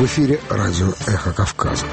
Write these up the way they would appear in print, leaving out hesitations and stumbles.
В эфире радио «Эхо Кавказа».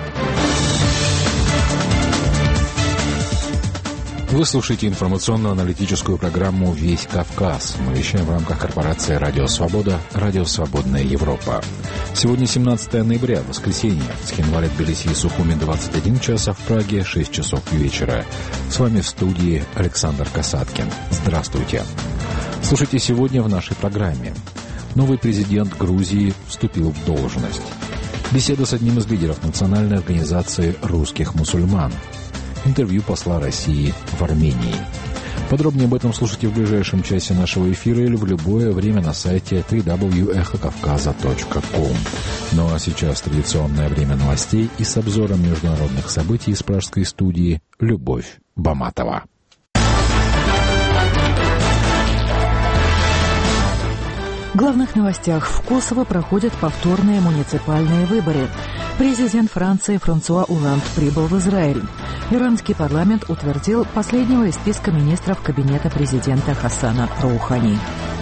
Вы слушаете информационно-аналитическую программу «Весь Кавказ». Мы вещаем в рамках корпорации «Радио Свобода», «Радио Свободная Европа». Сегодня 17 ноября, воскресенье. Цхинвале, Тбилиси и Сухуми 21 час, а в Праге 6 часов вечера. С вами в студии Александр Касаткин. Здравствуйте. Слушайте сегодня в нашей программе. Новый президент Грузии вступил в должность. Беседа с одним из лидеров национальной организации русских мусульман. Интервью посла России в Армении. Подробнее об этом слушайте в ближайшем часе нашего эфира или в любое время на сайте www.эхокавказа.ком. Ну а сейчас традиционное время новостей и с обзором международных событий из пражской студии Любовь Баматова. В главных новостях: в Косово проходят повторные муниципальные выборы. Президент Франции Франсуа Олланд прибыл в Израиль. Иранский парламент утвердил последнего из списка министров кабинета президента Хасана Роухани.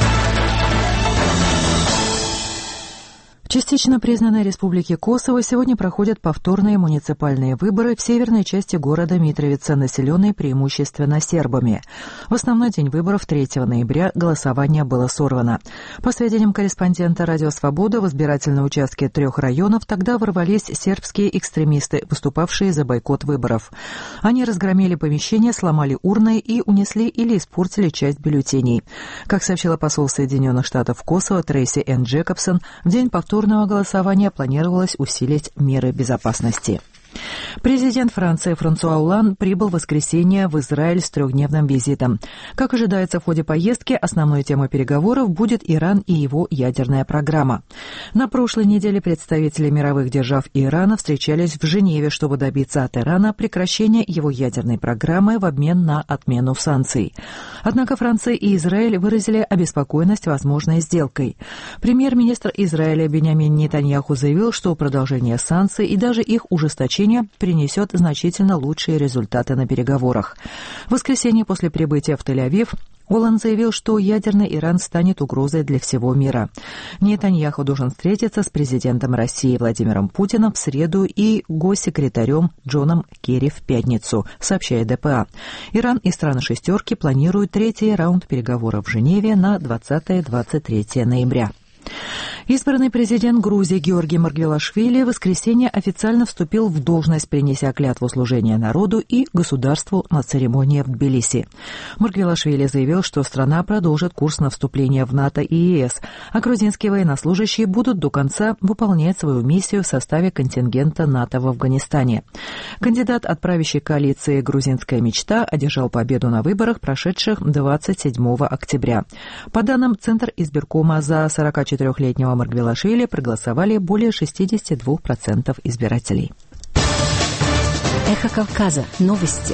В частично признанной республике Косово сегодня проходят повторные муниципальные выборы в северной части города Митровица, населенной преимущественно сербами. В основной день выборов 3 ноября голосование было сорвано. По сведениям корреспондента «Радио Свобода», в избирательные участки 3 районов тогда ворвались сербские экстремисты, выступавшие за бойкот выборов. Они разгромили помещения, сломали урны и унесли или испортили часть бюллетеней. Как сообщила посол Соединенных Штатов в Косово Трейси Энн Джекобсон, в день повторного голосования планировалось усилить меры безопасности. Президент Франции Франсуа Олланд прибыл в воскресенье в Израиль с 3-дневным визитом. Как ожидается в ходе поездки, основной темой переговоров будет Иран и его ядерная программа. На прошлой неделе представители мировых держав и Ирана встречались в Женеве, чтобы добиться от Ирана прекращения его ядерной программы в обмен на отмену санкций. Однако Франция и Израиль выразили обеспокоенность возможной сделкой. Премьер-министр Израиля Биньямин Нетаньяху заявил, что продолжение санкций и даже их ужесточение принесет значительно лучшие результаты на переговорах. В воскресенье после прибытия в Тель-Авив Олланд заявил, что ядерный Иран станет угрозой для всего мира. Нетаньяху должен встретиться с президентом России Владимиром Путиным в среду и госсекретарем Джоном Керри в пятницу, сообщает ДПА. Иран и страны «шестерки» планируют 3-й раунд переговоров в Женеве на 20-23 ноября. Избранный президент Грузии Георгий Маргвелашвили в воскресенье официально вступил в должность, принеся клятву служения народу и государству на церемонии в Тбилиси. Маргвелашвили заявил, что страна продолжит курс на вступление в НАТО и ЕС, а грузинские военнослужащие будут до конца выполнять свою миссию в составе контингента НАТО в Афганистане. Кандидат от правящей коалиции «Грузинская мечта» одержал победу на выборах, прошедших 27 октября. По данным Центра избиркома, за 44-летнего Маргвелашвили проголосовали более 62% избирателей. Эхо Кавказа. Новости.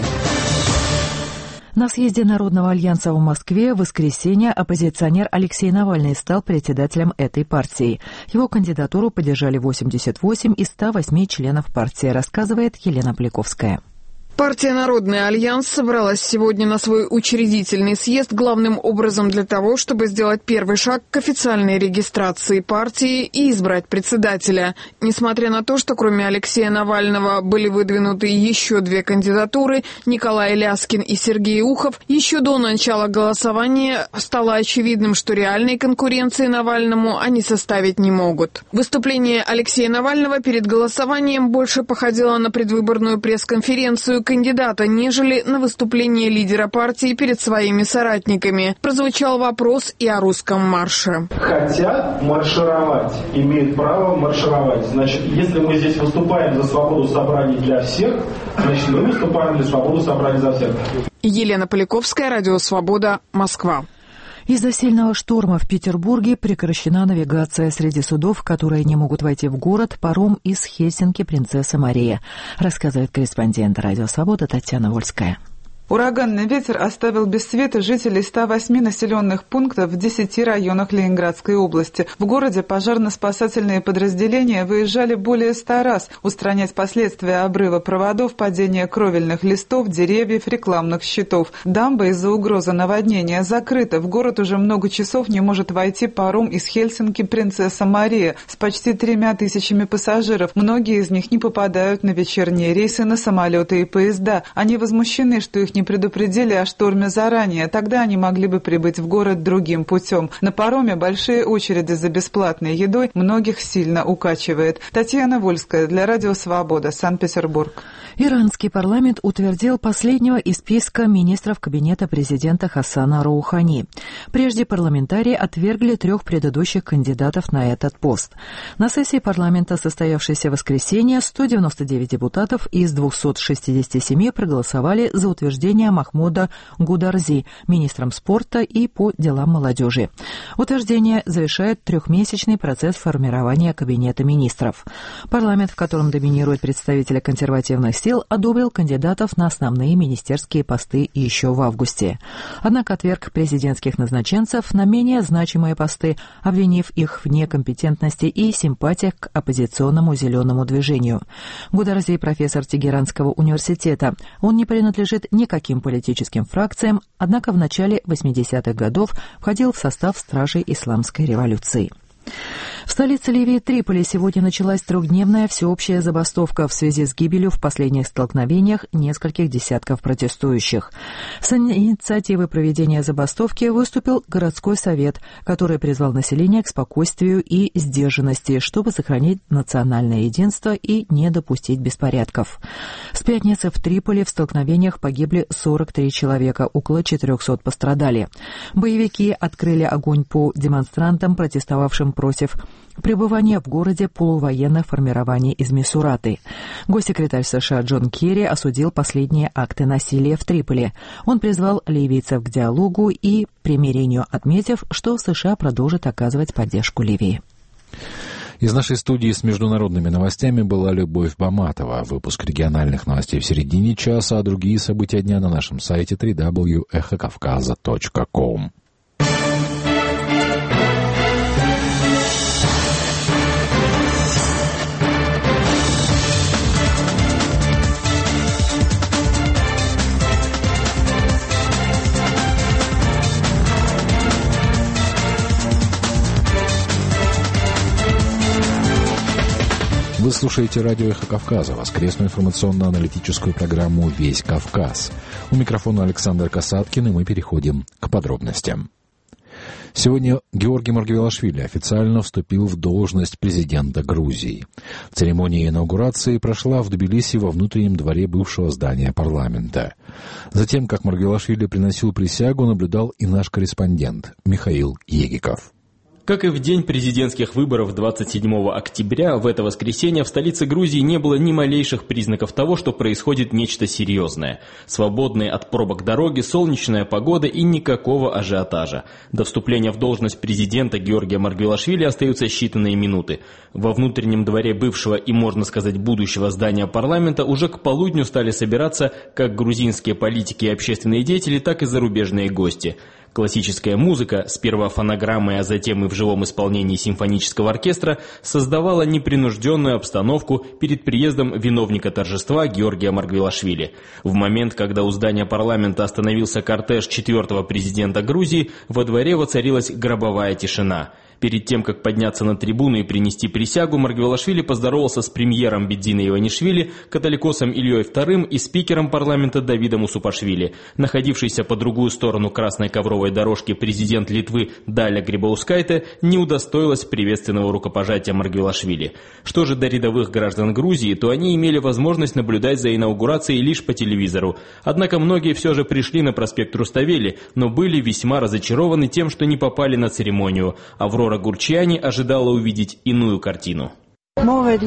На съезде Народного альянса в Москве в воскресенье оппозиционер Алексей Навальный стал председателем этой партии. Его кандидатуру поддержали 88 из 108 членов партии, рассказывает Елена Поляковская. Партия «Народный альянс» собралась сегодня на свой учредительный съезд главным образом для того, чтобы сделать первый шаг к официальной регистрации партии и избрать председателя. Несмотря на то, что кроме Алексея Навального были выдвинуты еще 2 кандидатуры – Николай Ляскин и Сергей Ухов, еще до начала голосования стало очевидным, что реальной конкуренции Навальному они составить не могут. Выступление Алексея Навального перед голосованием больше походило на предвыборную пресс-конференцию кандидата, нежели на выступление лидера партии перед своими соратниками. Прозвучал вопрос и о русском марше. Хотят маршировать, имеют право маршировать. Значит, если мы здесь выступаем за свободу собраний для всех, значит, мы выступаем за свободу собраний за всех. Елена Поляковская, Радио Свобода, Москва. Из-за сильного шторма в Петербурге прекращена навигация среди судов, которые не могут войти в город, паром из Хельсинки «Принцесса Мария», рассказывает корреспондент «Радио Свобода» Татьяна Вольская. Ураганный ветер оставил без света жителей 108 населенных пунктов в 10 районах Ленинградской области. В городе пожарно-спасательные подразделения выезжали более 100 раз устранять последствия обрыва проводов, падения кровельных листов, деревьев, рекламных щитов. Дамба из-за угрозы наводнения закрыта. В город уже много часов не может войти паром из Хельсинки «Принцесса Мария» с почти 3000 пассажиров. Многие из них не попадают на вечерние рейсы на самолеты и поезда. Они возмущены, что их не предупредили о шторме заранее. Тогда они могли бы прибыть в город другим путем. На пароме большие очереди за бесплатной едой многих сильно укачивает. Татьяна Вольская для Радио Свобода, Санкт-Петербург. Иранский парламент утвердил последнего из списка министров кабинета президента Хасана Роухани. Прежде парламентарии отвергли 3 предыдущих кандидатов на этот пост. На сессии парламента, состоявшейся в воскресенье, 199 депутатов из 267 проголосовали за утверждение Махмуда Гударзи министром спорта и по делам молодежи. Утверждение завершает 3-месячный процесс формирования кабинета министров. Парламент, в котором доминируют представители консервативных сил, одобрил кандидатов на основные министерские посты еще в августе. Однако отверг президентских назначенцев на менее значимые посты, обвинив их в некомпетентности и симпатиях к оппозиционному зеленому движению. Гударзи – профессор Тегеранского университета. Он не принадлежит никаким политическим фракциям, однако в начале 80-х годов входил в состав стражей исламской революции. В столице Ливии Триполи сегодня началась 3-дневная всеобщая забастовка в связи с гибелью в последних столкновениях нескольких десятков протестующих. С инициативой проведения забастовки выступил городской совет, который призвал население к спокойствию и сдержанности, чтобы сохранить национальное единство и не допустить беспорядков. С пятницы в Триполи в столкновениях погибли 43 человека, около 400 пострадали. Боевики открыли огонь по демонстрантам, протестовавшим против пребывания в городе полувоенных формирований из Мисураты. Госсекретарь США Джон Керри осудил последние акты насилия в Триполи. Он призвал ливийцев к диалогу и примирению, отметив, что США продолжит оказывать поддержку Ливии. Из нашей студии с международными новостями была Любовь Баматова. Выпуск региональных новостей в середине часа, а другие события дня на нашем сайте www.эхокавказа.ком. Вы слушаете радио «Эхо Кавказа», воскресную информационно-аналитическую программу «Весь Кавказ». У микрофона Александр Касаткин, и мы переходим к подробностям. Сегодня Георгий Маргвелашвили официально вступил в должность президента Грузии. Церемония инаугурации прошла в Тбилиси во внутреннем дворе бывшего здания парламента. Затем, как Маргвелашвили приносил присягу, наблюдал и наш корреспондент Михаил Егиков. Как и в день президентских выборов 27 октября, в это воскресенье в столице Грузии не было ни малейших признаков того, что происходит нечто серьезное. Свободные от пробок дороги, солнечная погода и никакого ажиотажа. До вступления в должность президента Георгия Маргвелашвили остаются считанные минуты. Во внутреннем дворе бывшего и, можно сказать, будущего здания парламента уже к полудню стали собираться как грузинские политики и общественные деятели, так и зарубежные гости. Классическая музыка, сперва фонограммой, а затем и в живом исполнении симфонического оркестра, создавала непринужденную обстановку перед приездом виновника торжества Георгия Маргвелашвили. В момент, когда у здания парламента остановился кортеж 4-го президента Грузии, во дворе воцарилась гробовая тишина. Перед тем, как подняться на трибуну и принести присягу, Маргвелашвили поздоровался с премьером Бедзиной Иванишвили, католикосом Ильей II и спикером парламента Давидом Усупашвили. Находившийся по другую сторону красной ковровой дорожки президент Литвы Даля Грибаускайте не удостоилась приветственного рукопожатия Маргвелашвили. Что же до рядовых граждан Грузии, то они имели возможность наблюдать за инаугурацией лишь по телевизору. Однако многие все же пришли на проспект Руставели, но были весьма разочарованы тем, что не попали на церемонию. Аврора Гурчиани ожидала увидеть иную картину. Я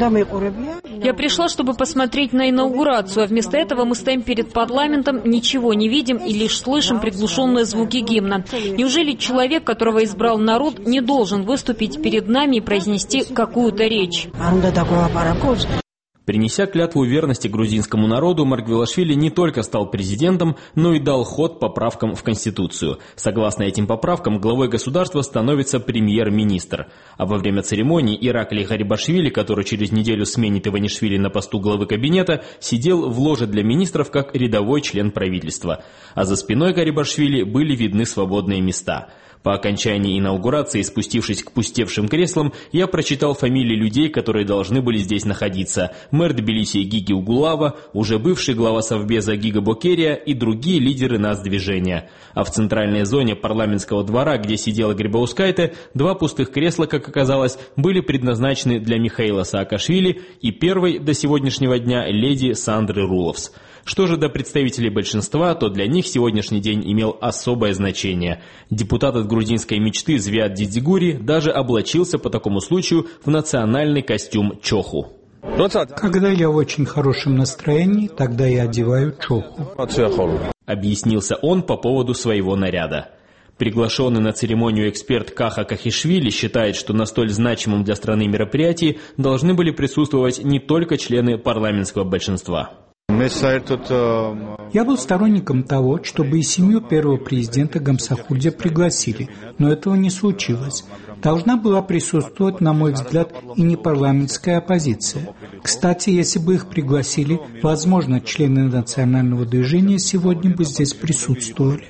пришла, чтобы посмотреть на инаугурацию, а вместо этого мы стоим перед парламентом, ничего не видим и лишь слышим приглушенные звуки гимна. Неужели человек, которого избрал народ, не должен выступить перед нами и произнести какую-то речь? Принеся клятву верности грузинскому народу, Маргвелашвили не только стал президентом, но и дал ход поправкам в Конституцию. Согласно этим поправкам, главой государства становится премьер-министр. А во время церемонии Ираклий Гарибашвили, который через неделю сменит Иванишвили на посту главы кабинета, сидел в ложе для министров как рядовой член правительства. А за спиной Гарибашвили были видны свободные места. По окончании инаугурации, спустившись к пустевшим креслам, я прочитал фамилии людей, которые должны были здесь находиться. Мэр Тбилиси Гиги Угулава, уже бывший глава Совбеза Гига Бокерия и другие лидеры нацдвижения. А в центральной зоне парламентского двора, где сидела Грибаускайте, 2 пустых кресла, как оказалось, были предназначены для Михаила Саакашвили и первой до сегодняшнего дня леди Сандры Руловс. Что же до представителей большинства, то для них сегодняшний день имел особое значение. Депутат от грузинской мечты Звиат Дидзигури даже облачился по такому случаю в национальный костюм чоху. Когда я в очень хорошем настроении, тогда я одеваю чоху. Объяснился он по поводу своего наряда. Приглашенный на церемонию эксперт Каха Кахишвили считает, что на столь значимом для страны мероприятии должны были присутствовать не только члены парламентского большинства. Я был сторонником того, чтобы и семью первого президента Гамсахурдия пригласили, но этого не случилось. Должна была присутствовать, на мой взгляд, и непарламентская оппозиция. Кстати, если бы их пригласили, возможно, члены национального движения сегодня бы здесь присутствовали.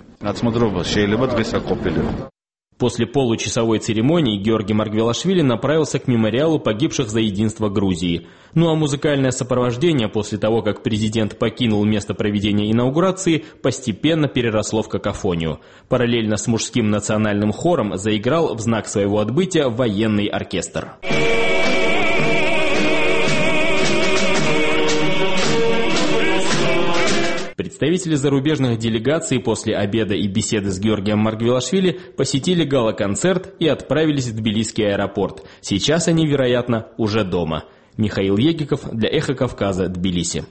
После получасовой церемонии Георгий Маргвелашвили направился к мемориалу погибших за единство Грузии. Ну а музыкальное сопровождение после того, как президент покинул место проведения инаугурации, постепенно переросло в какофонию. Параллельно с мужским национальным хором заиграл в знак своего отбытия военный оркестр. Представители зарубежных делегаций после обеда и беседы с Георгием Маргвелашвили посетили гала-концерт и отправились в Тбилисский аэропорт. Сейчас они, вероятно, уже дома. Михаил Егиков для «Эхо Кавказа», Тбилиси.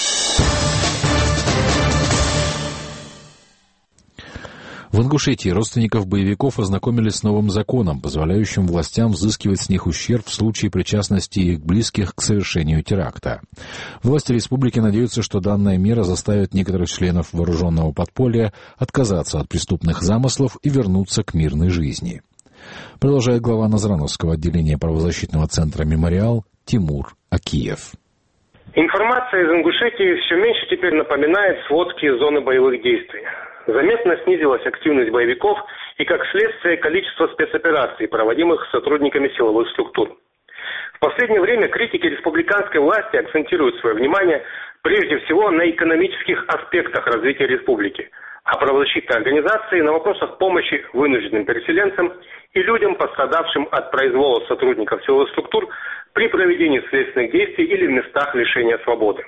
В Ингушетии родственников боевиков ознакомили с новым законом, позволяющим властям взыскивать с них ущерб в случае причастности их близких к совершению теракта. Власти республики надеются, что данная мера заставит некоторых членов вооруженного подполья отказаться от преступных замыслов и вернуться к мирной жизни. Продолжает глава Назрановского отделения правозащитного центра «Мемориал» Тимур Акиев. Информация из Ингушетии все меньше теперь напоминает сводки из зоны боевых действий. Заметно снизилась активность боевиков и, как следствие, количество спецопераций, проводимых сотрудниками силовых структур. В последнее время критики республиканской власти акцентируют свое внимание прежде всего на экономических аспектах развития республики, а правозащитные организации на вопросах помощи вынужденным переселенцам и людям, пострадавшим от произвола сотрудников силовых структур при проведении следственных действий или в местах лишения свободы.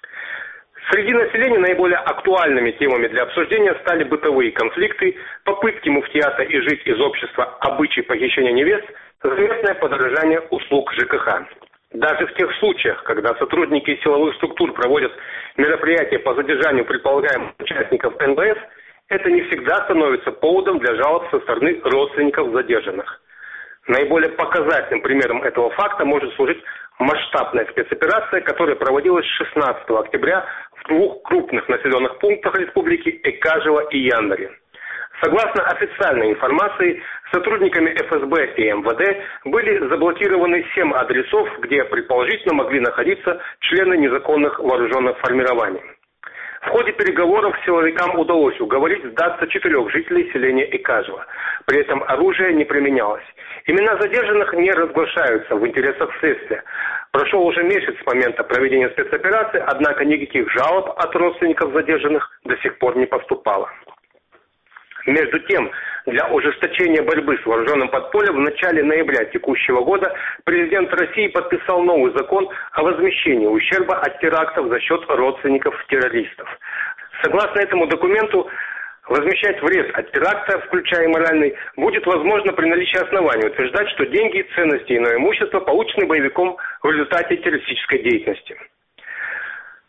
Среди населения наиболее актуальными темами для обсуждения стали бытовые конфликты, попытки муфтията изжить из общества обычай похищения невест, заметное подорожание услуг ЖКХ. Даже в тех случаях, когда сотрудники силовых структур проводят мероприятия по задержанию предполагаемых участников НБС, это не всегда становится поводом для жалоб со стороны родственников задержанных. Наиболее показательным примером этого факта может служить масштабная спецоперация, которая проводилась 16 октября в 2 крупных населенных пунктах республики Экажево и Яндаре. Согласно официальной информации, сотрудниками ФСБ и МВД были заблокированы 7 адресов, где предположительно могли находиться члены незаконных вооруженных формирований. В ходе переговоров силовикам удалось уговорить сдаться 4 жителей селения Экажево. При этом оружие не применялось. Имена задержанных не разглашаются в интересах следствия. Прошел уже месяц с момента проведения спецоперации, однако никаких жалоб от родственников задержанных до сих пор не поступало. Между тем, для ужесточения борьбы с вооруженным подпольем в начале ноября текущего года президент России подписал новый закон о возмещении ущерба от терактов за счет родственников террористов. Согласно этому документу, возмещать вред от теракта, включая моральный, будет возможно при наличии оснований утверждать, что деньги, ценности и иное имущество получены боевиком в результате террористической деятельности.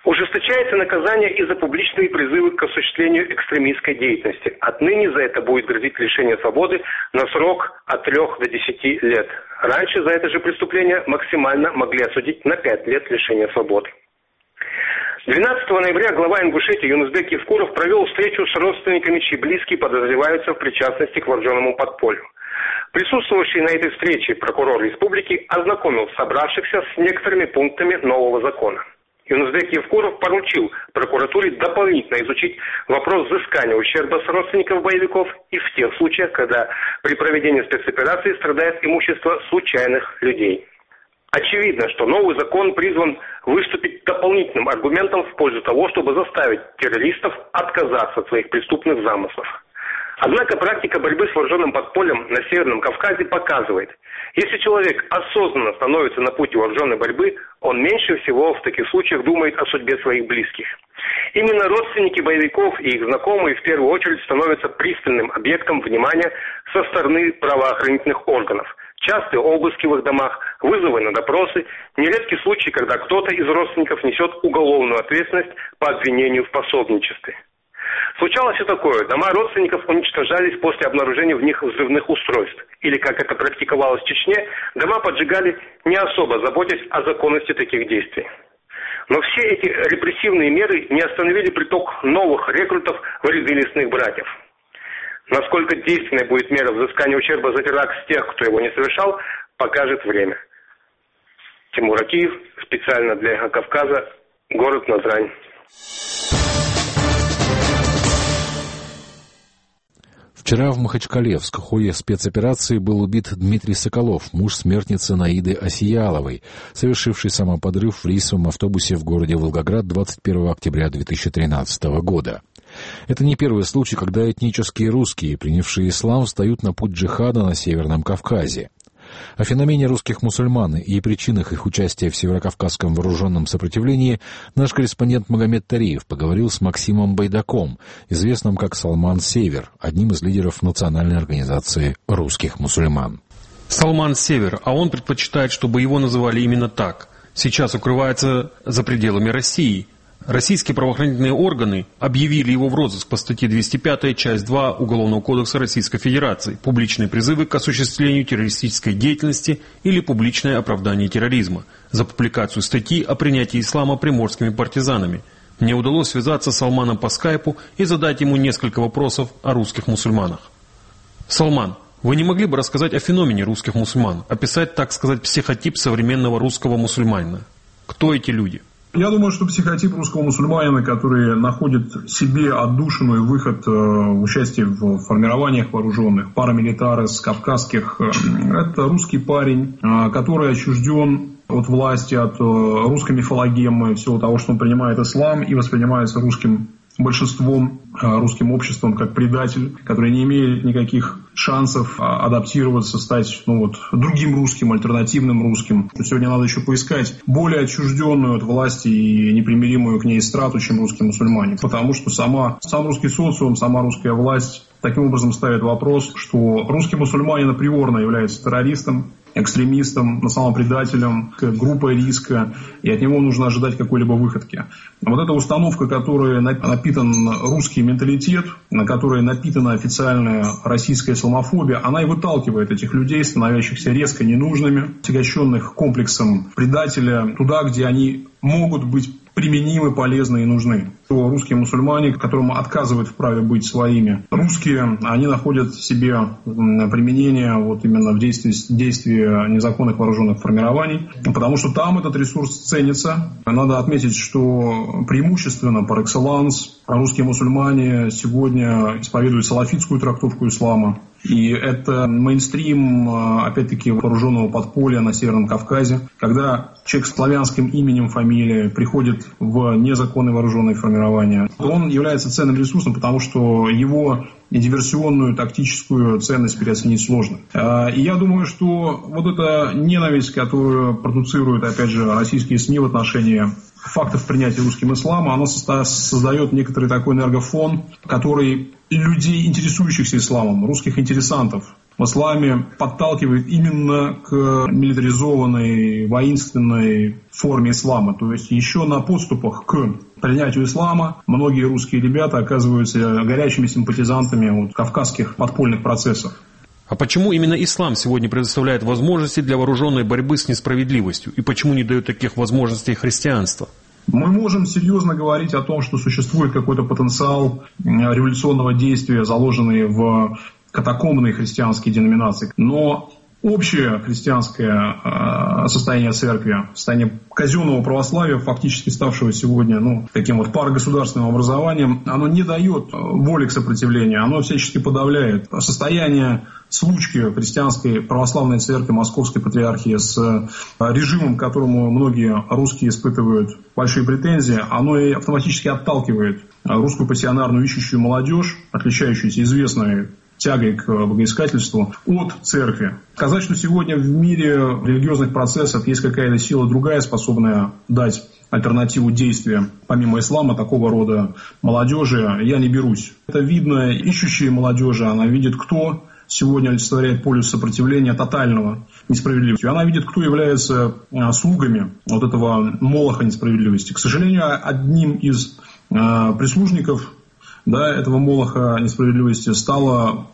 Ужесточается наказание и за публичные призывы к осуществлению экстремистской деятельности. Отныне за это будет грозить лишение свободы на срок от 3 до 10 лет. Раньше за это же преступление максимально могли осудить на 5 лет лишения свободы. 12 ноября глава Ингушетии Юнусбек Евкуров провел встречу с родственниками, чьи близкие подозреваются в причастности к вооруженному подполью. Присутствовавший на этой встрече прокурор республики ознакомил собравшихся с некоторыми пунктами нового закона. Юнусбек Евкуров поручил прокуратуре дополнительно изучить вопрос взыскания ущерба с родственников боевиков и в тех случаях, когда при проведении спецоперации страдает имущество случайных людей. Очевидно, что новый закон призван выступить дополнительным аргументом в пользу того, чтобы заставить террористов отказаться от своих преступных замыслов. Однако практика борьбы с вооруженным подпольем на Северном Кавказе показывает, если человек осознанно становится на пути вооруженной борьбы, он меньше всего в таких случаях думает о судьбе своих близких. Именно родственники боевиков и их знакомые в первую очередь становятся пристальным объектом внимания со стороны правоохранительных органов. Частые обыски в их домах, вызовы на допросы, нередки случаи, когда кто-то из родственников несет уголовную ответственность по обвинению в пособничестве. Случалось и такое. Дома родственников уничтожались после обнаружения в них взрывных устройств. Или, как это практиковалось в Чечне, дома поджигали, не особо заботясь о законности таких действий. Но все эти репрессивные меры не остановили приток новых рекрутов в ряды лесных братьев. Насколько действенной будет мера взыскания ущерба за теракт с тех, кто его не совершал, покажет время. Тимур Акиев, специально для «Эхо Кавказа», город Назрань. Вчера в Махачкале в ходе спецоперации был убит Дмитрий Соколов, муж смертницы Наиды Осияловой, совершивший самоподрыв в рейсовом автобусе в городе Волгоград 21 октября 2013 года. Это не первый случай, когда этнические русские, принявшие ислам, встают на путь джихада на Северном Кавказе. О феномене русских мусульман и причинах их участия в северокавказском вооруженном сопротивлении наш корреспондент Магомед Тариев поговорил с Максимом Байдаком, известным как Салман Север, одним из лидеров национальной организации русских мусульман. Салман Север, а он предпочитает, чтобы его называли именно так. Сейчас укрывается за пределами России. Российские правоохранительные органы объявили его в розыск по статье 205, часть 2 Уголовного кодекса Российской Федерации «Публичные призывы к осуществлению террористической деятельности или публичное оправдание терроризма» за публикацию статьи о принятии ислама приморскими партизанами. Мне удалось связаться с Салманом по скайпу и задать ему несколько вопросов о русских мусульманах. Салман, вы не могли бы рассказать о феномене русских мусульман, описать, так сказать, психотип современного русского мусульманина? Кто эти люди? Я думаю, что психотип русского мусульманина, который находит себе отдушину и выход в участии в формированиях вооруженных, парамилитарес, кавказских, это русский парень, который отчужден от власти, от русской мифологемы, всего того, что он принимает ислам и воспринимается русским большинством, русским обществом как предатель, который не имеет никаких шансов адаптироваться, стать другим русским, альтернативным русским. Сегодня надо еще поискать более отчужденную от власти и непримиримую к ней страту, чем русские мусульмане. Потому что сам русский социум, сама русская власть таким образом ставит вопрос, что русский мусульманин априорно является террористом, экстремистом, на самом предателем, группой риска, и от него нужно ожидать какой-либо выходки. Вот эта установка, которой напитан русский менталитет, на которой напитана официальная российская исламофобия, она и выталкивает этих людей, становящихся резко ненужными, отягощенных комплексом предателя, туда, где они могут быть применимы, полезны и нужны. Русские мусульмане, которым отказывают в праве быть своими, русские, они находят в себе применение именно в действии незаконных вооруженных формирований, потому что там этот ресурс ценится. Надо отметить, что преимущественно, par excellence, русские мусульмане сегодня исповедуют салафитскую трактовку ислама. И это мейнстрим, опять-таки, вооруженного подполья на Северном Кавказе, когда человек с славянским именем, фамилией приходит в незаконные вооруженные формирования. Он является ценным ресурсом, потому что его диверсионную, тактическую ценность переоценить сложно. И я думаю, что вот эта ненависть, которую продуцируют, опять же, российские СМИ в отношении фактов принятия русским ислама, она создает некоторый такой энергофон, который людей, интересующихся исламом, русских интересантов, в исламе подталкивает именно к милитаризованной, воинственной форме ислама. То есть еще на подступах к принятию ислама многие русские ребята оказываются горячими симпатизантами кавказских подпольных процессов. А почему именно ислам сегодня предоставляет возможности для вооруженной борьбы с несправедливостью? И почему не дает таких возможностей христианство? Мы можем серьезно говорить о том, что существует какой-то потенциал революционного действия, заложенный в катакомбные христианские деноминации. Но общее христианское состояние церкви, состояние казенного православия, фактически ставшего сегодня таким парагосударственным образованием, оно не дает воли к сопротивлению, оно всячески подавляет. Состояние случки христианской православной церкви Московской патриархии с режимом, к которому многие русские испытывают большие претензии, оно и автоматически отталкивает русскую пассионарную ищущую молодежь, отличающуюся известной тягой к богоискательству, от церкви. Сказать, что сегодня в мире религиозных процессов есть какая-то сила другая, способная дать альтернативу действия, помимо ислама, такого рода молодежи, я не берусь. Это видно ищущей молодежи, она видит, кто сегодня олицетворяет полюс сопротивления тотального несправедливости. Она видит, кто является слугами этого молоха несправедливости. К сожалению, одним из прислужников этого молоха несправедливости стала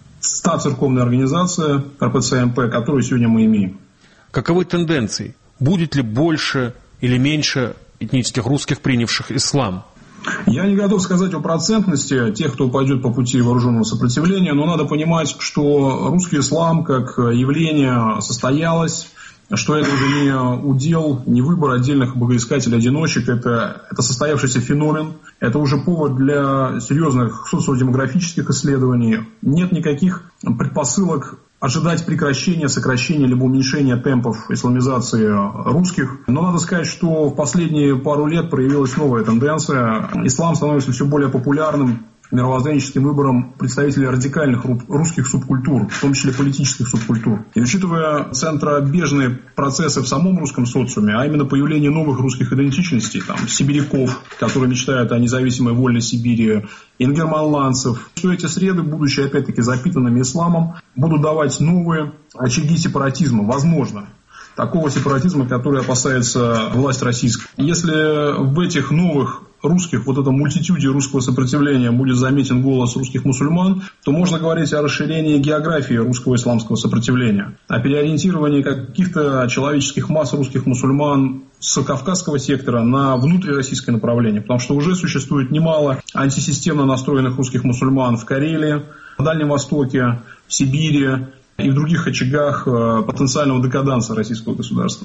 та церковная организация РПЦ-МП, которую сегодня мы имеем. Каковы тенденции? Будет ли больше или меньше этнических русских, принявших ислам? Я не готов сказать о процентности тех, кто пойдет по пути вооруженного сопротивления, но надо понимать, что русский ислам как явление состоялось, что это уже не удел, не выбор отдельных богоискателей-одиночек, это состоявшийся феномен, это уже повод для серьезных социодемографических исследований. Нет никаких предпосылок ожидать прекращения, сокращения либо уменьшения темпов исламизации русских. Но надо сказать, что в последние пару лет проявилась новая тенденция. Ислам становится все более популярным мировоззренческим выбором представителей радикальных русских субкультур, в том числе политических субкультур. И учитывая центробежные процессы в самом русском социуме, а именно появление новых русских идентичностей, сибиряков, которые мечтают о независимой вольной Сибири, ингерманландцев, что эти среды, будучи опять-таки запитанными исламом, будут давать новые очаги сепаратизма, возможно. Такого сепаратизма, который опасается власть российская. Если в этих новых русских, этом мультитюде русского сопротивления будет заметен голос русских мусульман, то можно говорить о расширении географии русского исламского сопротивления, о переориентировании каких-то человеческих масс русских мусульман с кавказского сектора на внутрироссийское направление, потому что уже существует немало антисистемно настроенных русских мусульман в Карелии, в Дальнем Востоке, в Сибири и в других очагах потенциального декаданса российского государства.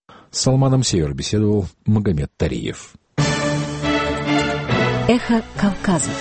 С Салманом Север беседовал Магомед Тариев. Эхо Кавказа.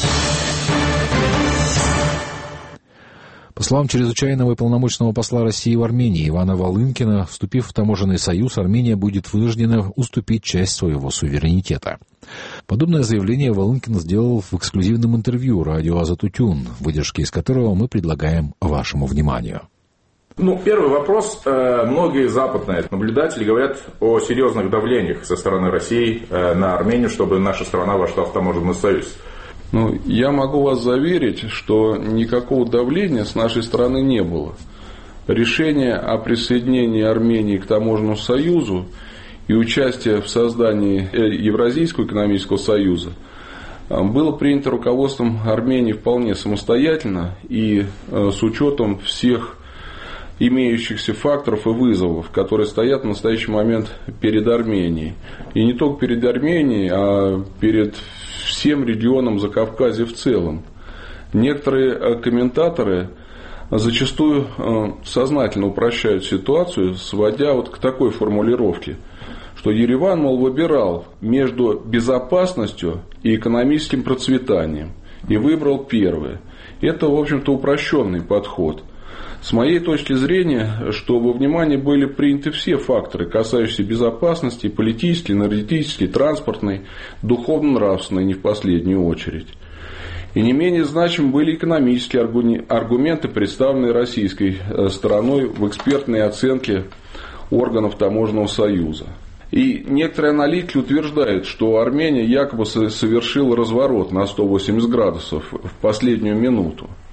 По словам чрезвычайного и полномочного посла России в Армении Ивана Волынкина, вступив в таможенный союз, Армения будет вынуждена уступить часть своего суверенитета. Подобное заявление Волынкин сделал в эксклюзивном интервью радио Азатутюн, выдержки из которого мы предлагаем вашему вниманию. Первый вопрос. Многие западные наблюдатели говорят о серьезных давлениях со стороны России на Армению, чтобы наша страна вошла в таможенный союз. Я могу вас заверить, что никакого давления с нашей стороны не было. Решение о присоединении Армении к таможенному союзу и участие в создании Евразийского экономического союза было принято руководством Армении вполне самостоятельно и с учетом всех имеющихся факторов и вызовов, которые стоят в настоящий момент перед Арменией. И не только перед Арменией, а перед всем регионом Закавказья в целом. Некоторые комментаторы зачастую сознательно упрощают ситуацию, сводя к такой формулировке, что Ереван, выбирал между безопасностью и экономическим процветанием и выбрал первое. Это, в общем-то, упрощенный подход. С моей точки зрения, что во внимание были приняты все факторы, касающиеся безопасности, политической, энергетической, транспортной, духовно-нравственной, не в последнюю очередь. И не менее значимы были экономические аргументы, представленные российской стороной в экспертной оценке органов таможенного союза. И некоторые аналитики утверждают, что Армения якобы совершила разворот на 180 градусов в последнюю минуту.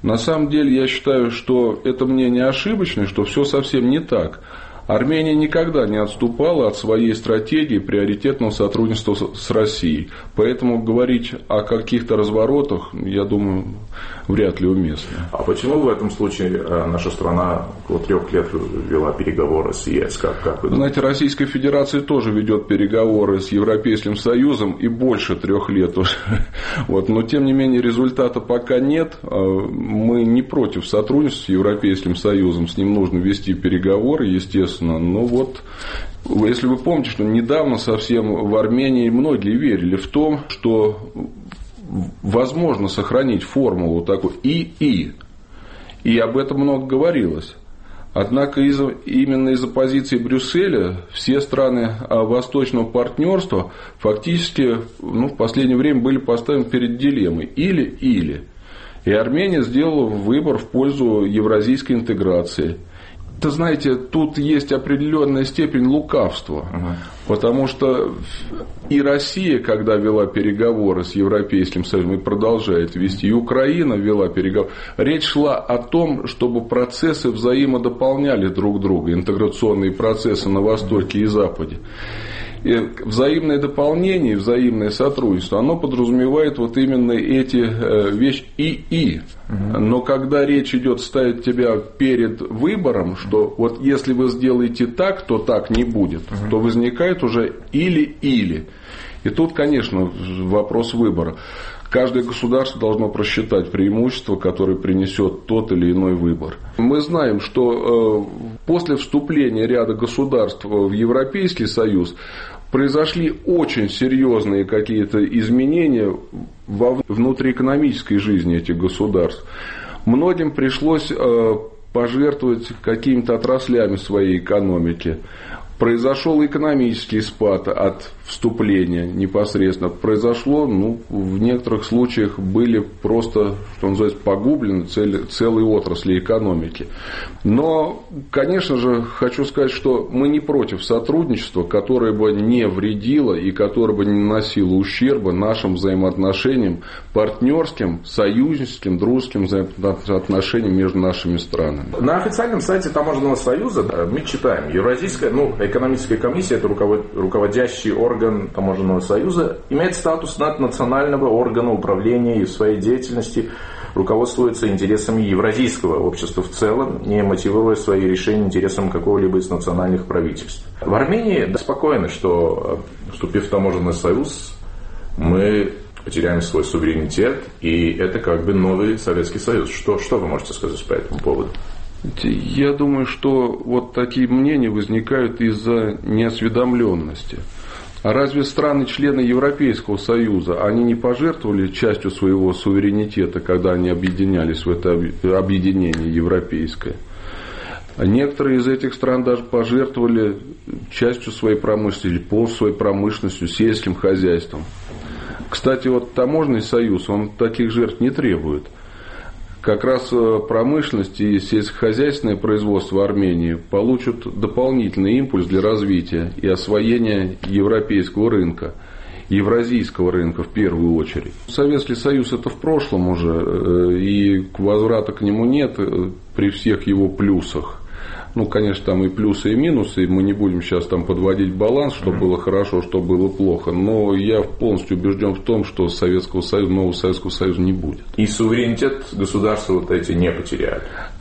На самом деле я считаю, что это мнение ошибочное, что все совсем не так. Армения никогда не отступала от своей стратегии приоритетного сотрудничества с Россией. Поэтому говорить о каких-то разворотах, я думаю, вряд ли уместно. А почему в этом случае наша страна около 3 лет вела переговоры с ЕС? Как вы думаете? Знаете, Российская Федерация тоже ведет переговоры с Европейским Союзом и больше 3 лет уже. Вот. Но, тем не менее, результата пока нет. Мы не против сотрудничества с Европейским Союзом. С ним нужно вести переговоры, естественно. Но вот, если вы помните, что недавно совсем в Армении многие верили в то, что возможно сохранить формулу такой ИИ. И об этом много говорилось. Однако именно из-за позиции Брюсселя все страны Восточного партнерства фактически в последнее время были поставлены перед дилеммой или-или. И Армения сделала выбор в пользу евразийской интеграции. Это, знаете, тут есть определенная степень лукавства, потому что и Россия, когда вела переговоры с Европейским Союзом, и продолжает вести, и Украина вела переговоры, речь шла о том, чтобы процессы взаимодополняли друг друга, интеграционные процессы на Востоке и Западе. И взаимное дополнение, взаимное сотрудничество, оно подразумевает вот именно эти вещи ИИ. Но когда речь идет ставить тебя перед выбором, что вот если вы сделаете так, то так не будет, то возникает уже или-или. И тут, конечно, вопрос выбора. Каждое государство должно просчитать преимущества, которые принесет тот или иной выбор. Мы знаем, что после вступления ряда государств в Европейский Союз произошли очень серьезные какие-то изменения во внутриэкономической жизни этих государств. Многим пришлось пожертвовать какими-то отраслями своей экономики. Произошел экономический спад от вступления непосредственно. Произошло, в некоторых случаях были просто, что называется, погублены целые отрасли экономики. Но, конечно же, хочу сказать, что мы не против сотрудничества, которое бы не вредило и которое бы не наносило ущерба нашим взаимоотношениям, партнерским, союзническим, дружеским взаимоотношениям между нашими странами. На официальном сайте Таможенного союза мы читаем: Евразийская, экономическая комиссия, это руководящий орган Таможенного союза, имеет статус наднационального органа управления и в своей деятельности руководствуется интересами евразийского общества в целом, не мотивируя свои решения интересам какого-либо из национальных правительств. В Армении спокойно, что, вступив в Таможенный союз, мы потеряем свой суверенитет, и это как бы новый Советский Союз. Что вы можете сказать по этому поводу? Я думаю, что вот такие мнения возникают из-за неосведомленности. А разве страны-члены Европейского Союза, они не пожертвовали частью своего суверенитета, когда они объединялись в это объединение европейское? А некоторые из этих стран даже пожертвовали частью своей промышленности или полностью своей промышленностью, сельским хозяйством. Кстати, вот Таможенный союз, он таких жертв не требует. Как раз промышленность и сельскохозяйственное производство Армении получат дополнительный импульс для развития и освоения европейского рынка, евразийского рынка в первую очередь. Советский Союз это в прошлом уже, и возврата к нему нет при всех его плюсах. Конечно, там и плюсы, и минусы, и мы не будем сейчас там подводить баланс, что было хорошо, что было плохо, но я полностью убежден в том, что Советского Союза, нового Советского Союза не будет. И суверенитет государства вот эти не потеряют?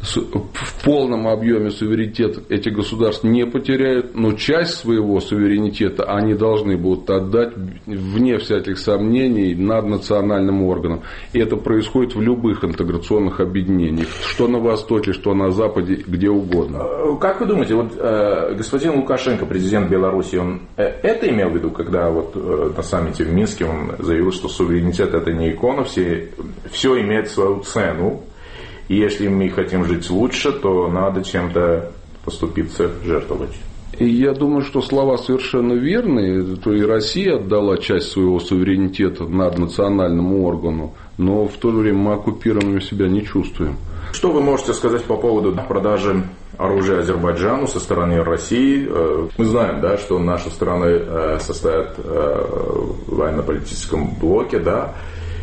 В полном объеме суверенитет эти государства не потеряют, но часть своего суверенитета они должны будут отдать, вне всяких сомнений, наднациональным органам. И это происходит в любых интеграционных объединениях, что на Востоке, что на Западе, где угодно. Как вы думаете, господин Лукашенко, президент Беларуси, он это имел в виду, когда на саммите в Минске он заявил, что суверенитет это не икона, все имеет свою цену, и если мы хотим жить лучше, то надо чем-то поступиться, жертвовать? И я думаю, что слова совершенно верные, то и Россия отдала часть своего суверенитета наднациональному органу, но в то же время мы оккупированными себя не чувствуем. Что вы можете сказать по поводу продажи оружия Азербайджану со стороны России? Мы знаем, что наши страны состоят в военно-политическом блоке,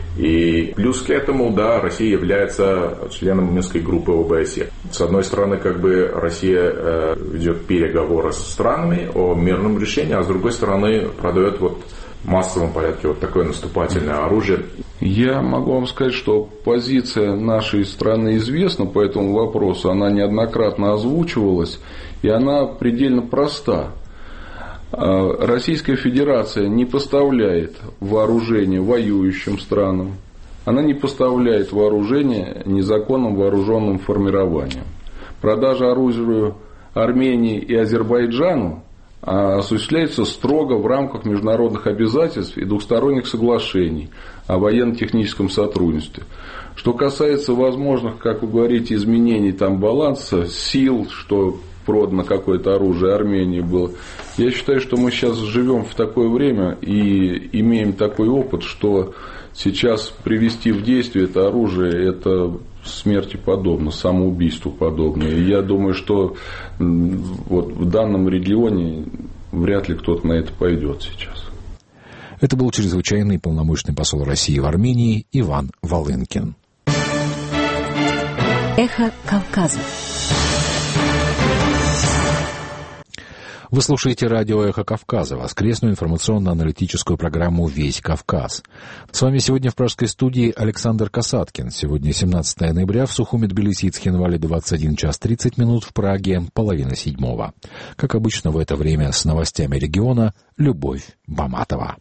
И плюс к этому, да, Россия является членом Минской группы ОБСЕ. С одной стороны, как бы Россия ведет переговоры с странами о мирном решении, а с другой стороны продает в массовом порядке вот такое наступательное оружие. Я могу вам сказать, что позиция нашей страны известна по этому вопросу, она неоднократно озвучивалась, и она предельно проста. Российская Федерация не поставляет вооружение воюющим странам, она не поставляет вооружение незаконным вооруженным формированиям. Продажа оружия Армении и Азербайджану осуществляется строго в рамках международных обязательств и двухсторонних соглашений о военно-техническом сотрудничестве. Что касается возможных, как вы говорите, изменений баланса сил, что продано какое-то оружие Армении было, я считаю, что мы сейчас живем в такое время и имеем такой опыт, что сейчас привести в действие это оружие, это смерти подобно, самоубийству подобно. И я думаю, что в данном регионе вряд ли кто-то на это пойдет сейчас. Это был чрезвычайный полномочный посол России в Армении Иван Волынкин. Эхо Кавказа. Вы слушаете радио «Эхо Кавказа», воскресную информационно-аналитическую программу «Весь Кавказ». С вами сегодня в пражской студии Александр Касаткин. Сегодня 17 ноября, в Сухуми, Тбилиси и Цхинвале 21 час 30 минут, в Праге 6:30. Как обычно в это время с новостями региона Любовь Баматова.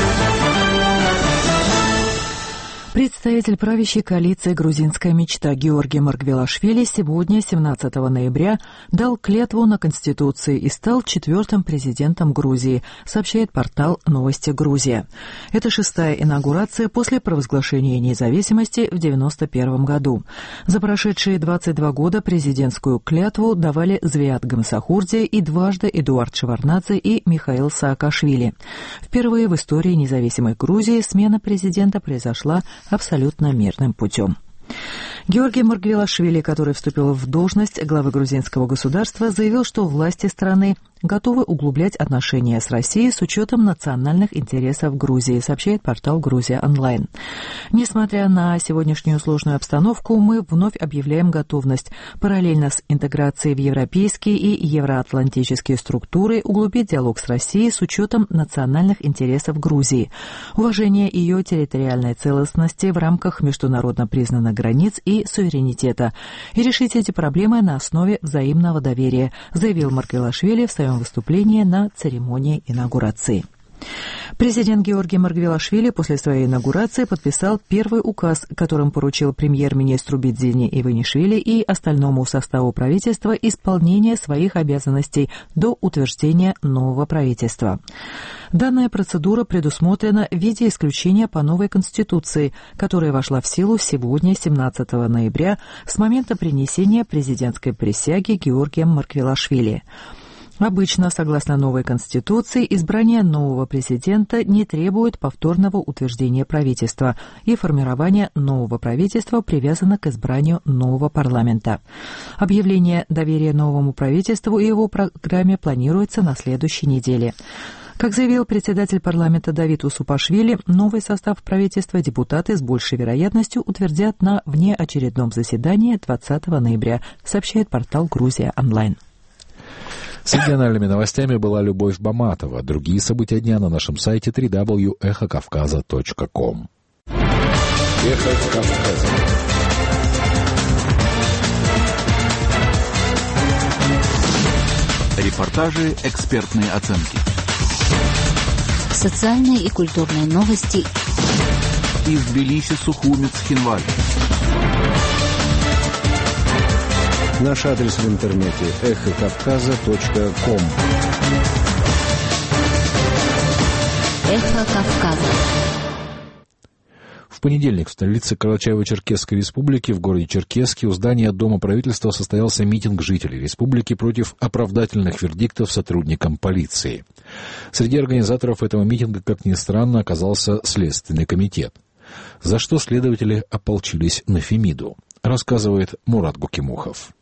Представитель правящей коалиции «Грузинская мечта» Георгий Маргвелашвили сегодня, 17 ноября, дал клятву на Конституции и стал 4-м президентом Грузии, сообщает портал «Новости Грузия». Это 6-я инаугурация после провозглашения независимости в 1991 году. За прошедшие 22 года президентскую клятву давали Звиат Гамсахурди и дважды Эдуард Шеварднадзе и Михаил Саакашвили. Впервые в истории независимой Грузии смена президента произошла абсолютно мирным путем. Георгий Маргвелашвили, который вступил в должность главы грузинского государства, заявил, что власти страны готовы углублять отношения с Россией с учетом национальных интересов Грузии, сообщает портал «Грузия онлайн». Несмотря на сегодняшнюю сложную обстановку, мы вновь объявляем готовность параллельно с интеграцией в европейские и евроатлантические структуры углубить диалог с Россией с учетом национальных интересов Грузии, уважения ее территориальной целостности в рамках международно признанных границ и суверенитета, и решить эти проблемы на основе взаимного доверия, заявил Маргвелашвили в своем выступлении на церемонии инаугурации. Президент Георгий Маргвелашвили после своей инаугурации подписал первый указ, которым поручил премьер-министру Бидзине Иванишвили и остальному составу правительства исполнение своих обязанностей до утверждения нового правительства. Данная процедура предусмотрена в виде исключения по новой Конституции, которая вошла в силу сегодня, 17 ноября, с момента принесения президентской присяги Георгием Маргвелашвили. Обычно, согласно новой Конституции, избрание нового президента не требует повторного утверждения правительства, и формирование нового правительства привязано к избранию нового парламента. Объявление доверия новому правительству и его программе планируется на следующей неделе. Как заявил председатель парламента Давид Усупашвили, новый состав правительства депутаты с большей вероятностью утвердят на внеочередном заседании 20 ноября, сообщает портал «Грузия онлайн». С региональными новостями была Любовь Баматова. Другие события дня на нашем сайте www.echokavkaza.com. Эхо Кавказа. Репортажи, экспертные оценки. Социальные и культурные новости. Из Тбилиси, Сухуми, Цхинвале. Наш адрес в интернете эхокавказа.ком. Эхо Кавказа. В понедельник в столице Карачаево-Черкесской республики в городе Черкесске у здания Дома правительства состоялся митинг жителей республики против оправдательных вердиктов сотрудникам полиции. Среди организаторов этого митинга, как ни странно, оказался Следственный комитет. За что следователи ополчились на Фемиду, рассказывает Мурат Гукимухов.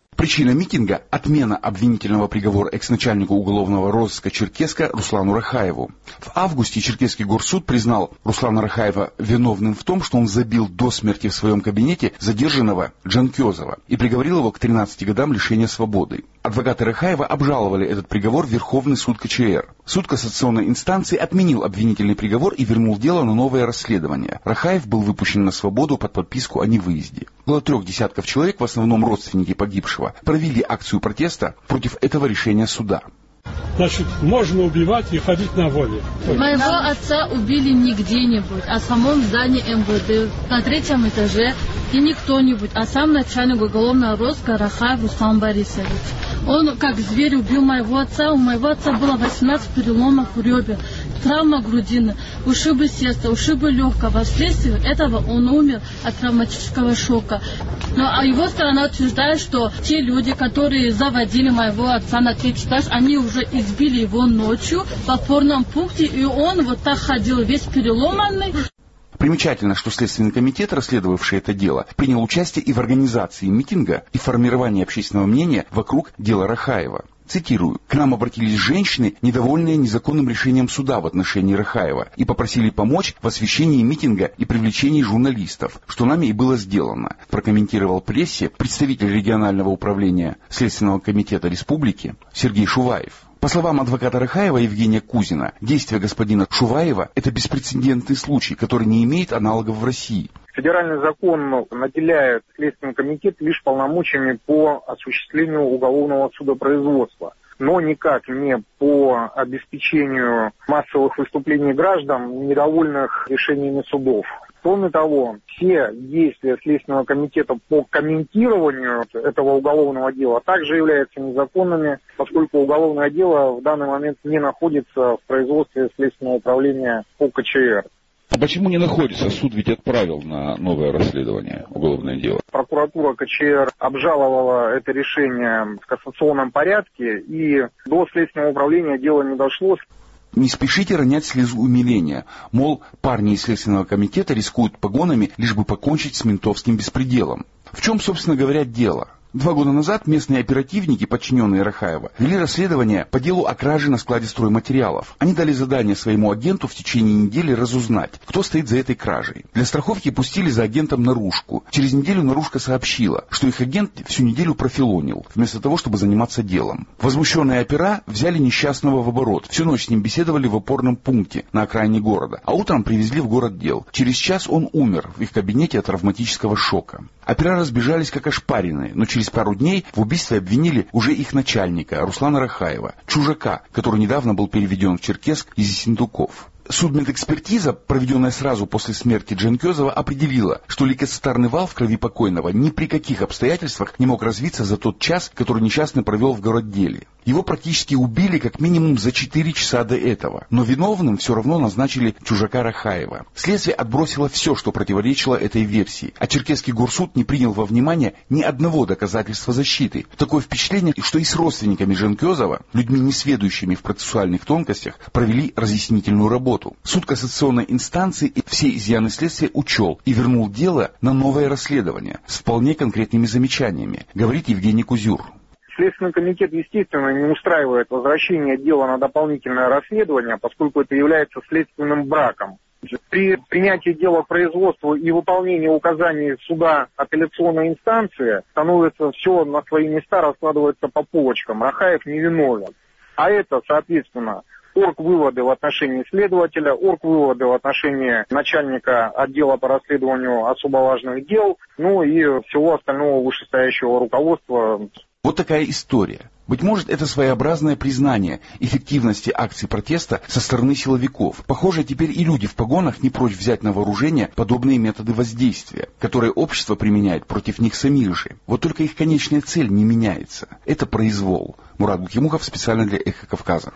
Причина митинга – отмена обвинительного приговора экс-начальнику уголовного розыска Черкеска Руслану Рахаеву. В августе Черкесский горсуд признал Руслана Рахаева виновным в том, что он забил до смерти в своем кабинете задержанного Джанкезова и приговорил его к 13 годам лишения свободы. Адвокаты Рахаева обжаловали этот приговор в Верховный суд КЧР. Суд кассационной инстанции отменил обвинительный приговор и вернул дело на новое расследование. Рахаев был выпущен на свободу под подписку о невыезде. Около 3 десятков человек, в основном родственники погибшего, провели акцию протеста против этого решения суда. Значит, можно убивать и ходить на воле. Моего отца убили не где-нибудь, а в самом здании МВД, на 3-м этаже, и не кто-нибудь, а сам начальник уголовного розыска Рахаев Руслан Борисович. Он как зверь убил моего отца. У моего отца было 18 переломов ребер, травма грудины, ушибы сердца, ушибы легкого. Вследствие этого он умер от травматического шока. А его сторона утверждает, что те люди, которые заводили моего отца на 3-й этаж, они уже избили его ночью в опорном пункте, и он вот так ходил весь переломанный. Примечательно, что Следственный комитет, расследовавший это дело, принял участие и в организации митинга и формировании общественного мнения вокруг дела Рахаева. Цитирую. «К нам обратились женщины, недовольные незаконным решением суда в отношении Рахаева, и попросили помочь в освещении митинга и привлечении журналистов, что нами и было сделано», прокомментировал прессе представитель регионального управления Следственного комитета республики Сергей Шуваев. По словам адвоката Рахаева Евгения Кузина, действия господина Шуваева – это беспрецедентный случай, который не имеет аналогов в России. Федеральный закон наделяет Следственный комитет лишь полномочиями по осуществлению уголовного судопроизводства, но никак не по обеспечению массовых выступлений граждан, недовольных решениями судов. Кроме того, все действия Следственного комитета по комментированию этого уголовного дела также являются незаконными, поскольку уголовное дело в данный момент не находится в производстве Следственного управления по КЧР. А почему не находится? Суд ведь отправил на новое расследование уголовное дело. Прокуратура КЧР обжаловала это решение в кассационном порядке, и до Следственного управления дело не дошло. Не спешите ронять слезу умиления, мол, парни из Следственного комитета рискуют погонами, лишь бы покончить с ментовским беспределом. В чем, собственно говоря, дело? 2 года назад местные оперативники, подчиненные Рахаева, вели расследование по делу о краже на складе стройматериалов. Они дали задание своему агенту в течение недели разузнать, кто стоит за этой кражей. Для страховки пустили за агентом наружку. Через неделю наружка сообщила, что их агент всю неделю профилонил, вместо того, чтобы заниматься делом. Возмущенные опера взяли несчастного в оборот, всю ночь с ним беседовали в опорном пункте на окраине города, а утром привезли в город дел. Через час он умер в их кабинете от травматического шока. Опера разбежались как ошпаренные, но через пару дней в убийстве обвинили уже их начальника, Руслана Рахаева, чужака, который недавно был переведен в Черкесск из Ессентуков. Судмедэкспертиза, проведенная сразу после смерти Джанкезова, определила, что лейкоцитарный вал в крови покойного ни при каких обстоятельствах не мог развиться за тот час, который несчастный провел в городделе. Его практически убили как минимум за 4 часа до этого, но виновным все равно назначили чужака Рахаева. Следствие отбросило все, что противоречило этой версии, а Черкесский горсуд не принял во внимание ни одного доказательства защиты. Такое впечатление, что и с родственниками Джанкезова, людьми несведущими в процессуальных тонкостях, провели разъяснительную работу. Суд кассационной инстанции все изъяны следствия учел и вернул дело на новое расследование с вполне конкретными замечаниями, говорит Евгений Кузюр. Следственный комитет, естественно, не устраивает возвращение дела на дополнительное расследование, поскольку это является следственным браком. При принятии дела в производство и выполнении указаний суда апелляционной инстанции становится все на свои места, раскладывается по полочкам. Рахаев невиновен. А это, соответственно, оргвыводы в отношении следователя, оргвыводы в отношении начальника отдела по расследованию особо важных дел, ну и всего остального вышестоящего руководства. Вот такая история. Быть может, это своеобразное признание эффективности акций протеста со стороны силовиков. Похоже, теперь и люди в погонах не прочь взять на вооружение подобные методы воздействия, которые общество применяет против них самих же. Вот только их конечная цель не меняется. Это произвол. Мурат Букимухов специально для «Эхо Кавказа».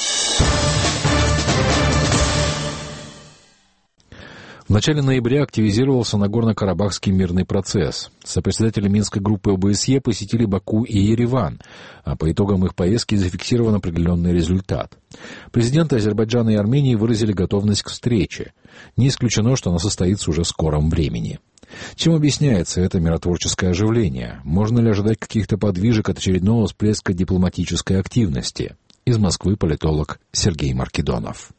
В начале ноября активизировался Нагорно-Карабахский мирный процесс. Сопредседатели Минской группы ОБСЕ посетили Баку и Ереван, а по итогам их поездки зафиксирован определенный результат. Президенты Азербайджана и Армении выразили готовность к встрече. Не исключено, что она состоится уже в скором времени. Чем объясняется это миротворческое оживление? Можно ли ожидать каких-то подвижек от очередного всплеска дипломатической активности? Из Москвы политолог Сергей Маркедонов.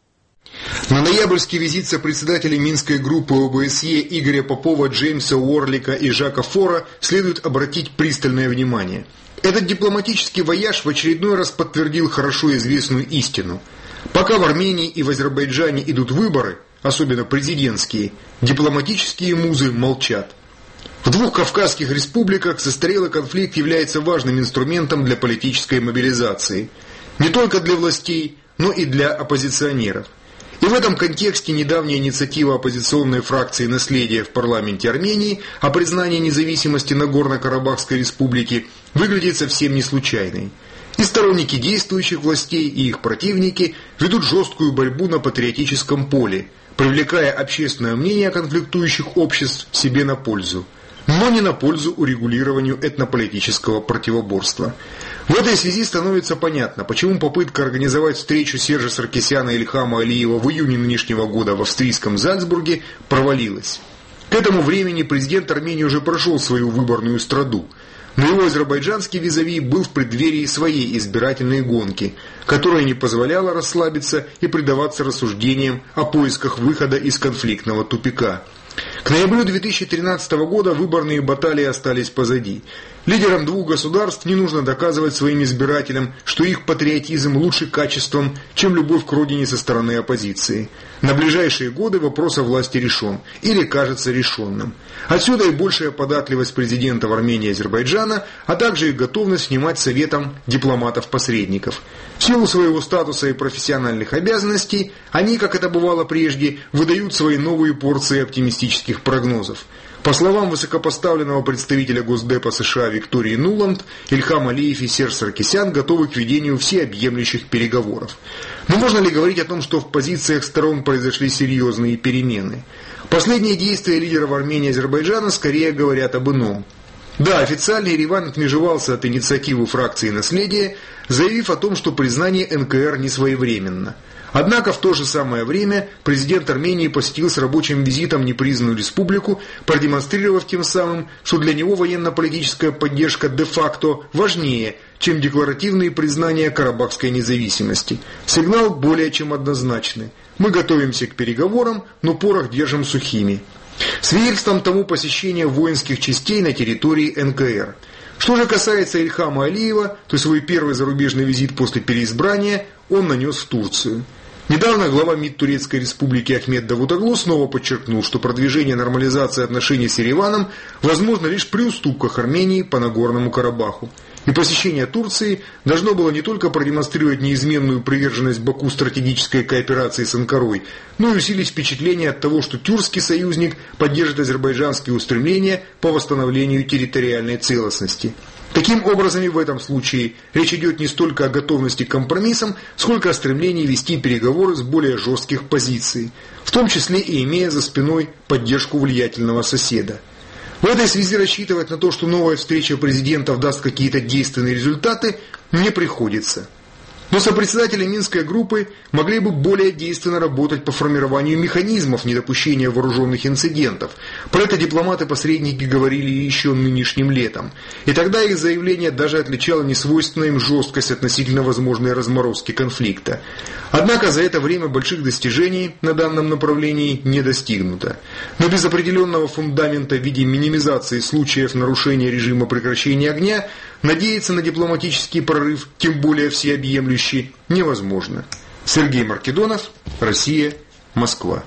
На ноябрьский визит сопредседателей Минской группы ОБСЕ Игоря Попова, Джеймса Уорлика и Жака Фора следует обратить пристальное внимание. Этот дипломатический вояж в очередной раз подтвердил хорошо известную истину. Пока в Армении и в Азербайджане идут выборы, особенно президентские, дипломатические музы молчат. В двух кавказских республиках застарелый конфликт является важным инструментом для политической мобилизации. Не только для властей, но и для оппозиционеров. И в этом контексте недавняя инициатива оппозиционной фракции «Наследие» в парламенте Армении о признании независимости Нагорно-Карабахской республики выглядит совсем не случайной. И сторонники действующих властей, и их противники ведут жесткую борьбу на патриотическом поле, привлекая общественное мнение конфликтующих обществ себе на пользу, но не на пользу урегулированию этнополитического противоборства. В этой связи становится понятно, почему попытка организовать встречу Сержа Саркисяна и Ильхама Алиева в июне нынешнего года в австрийском Зальцбурге провалилась. К этому времени президент Армении уже прошел свою выборную страду, но его азербайджанский визави был в преддверии своей избирательной гонки, которая не позволяла расслабиться и предаваться рассуждениям о поисках выхода из конфликтного тупика. К ноябрю 2013 года выборные баталии остались позади. Лидерам двух государств не нужно доказывать своим избирателям, что их патриотизм лучше качеством, чем любовь к родине со стороны оппозиции. На ближайшие годы вопрос о власти решен, или кажется решенным. Отсюда и большая податливость президентов Армении и Азербайджана, а также их готовность внимать советам дипломатов-посредников. В силу своего статуса и профессиональных обязанностей, они, как это бывало прежде, выдают свои новые порции оптимистических прогнозов. По словам высокопоставленного представителя Госдепа США Виктории Нуланд, Ильхам Алиев и Серж Саркисян готовы к ведению всеобъемлющих переговоров. Но можно ли говорить о том, что в позициях сторон произошли серьезные перемены? Последние действия лидеров Армении и Азербайджана скорее говорят об ином. Да, официально Ереван отмежевался от инициативы фракции «Наследие», заявив о том, что признание НКР не своевременно. Однако в то же самое время президент Армении посетил с рабочим визитом непризнанную республику, продемонстрировав тем самым, что для него военно-политическая поддержка де-факто важнее, чем декларативные признания карабахской независимости. Сигнал более чем однозначный. Мы готовимся к переговорам, но порох держим сухими. Свидетельством тому посещение воинских частей на территории НКР. Что же касается Ильхама Алиева, то свой первый зарубежный визит после переизбрания он нанес в Турцию. Недавно глава МИД Турецкой Республики Ахмед Давутоглу снова подчеркнул, что продвижение нормализации отношений с Ереваном возможно лишь при уступках Армении по Нагорному Карабаху. И посещение Турции должно было не только продемонстрировать неизменную приверженность Баку стратегической кооперации с Анкарой, но и усилить впечатление от того, что тюркский союзник поддержит азербайджанские устремления по восстановлению территориальной целостности. Таким образом, и в этом случае речь идет не столько о готовности к компромиссам, сколько о стремлении вести переговоры с более жестких позиций, в том числе и имея за спиной поддержку влиятельного соседа. В этой связи рассчитывать на то, что новая встреча президентов даст какие-то действенные результаты, не приходится. Но сопредседатели Минской группы могли бы более действенно работать по формированию механизмов недопущения вооруженных инцидентов. Про это дипломаты-посредники говорили еще нынешним летом. И тогда их заявление даже отличало несвойственную им жесткость относительно возможной разморозки конфликта. Однако за это время больших достижений на данном направлении не достигнуто. Но без определенного фундамента в виде минимизации случаев нарушения режима прекращения огня надеяться на дипломатический прорыв, тем более всеобъемлющий, невозможно. Сергей Маркедонов, Россия, Москва.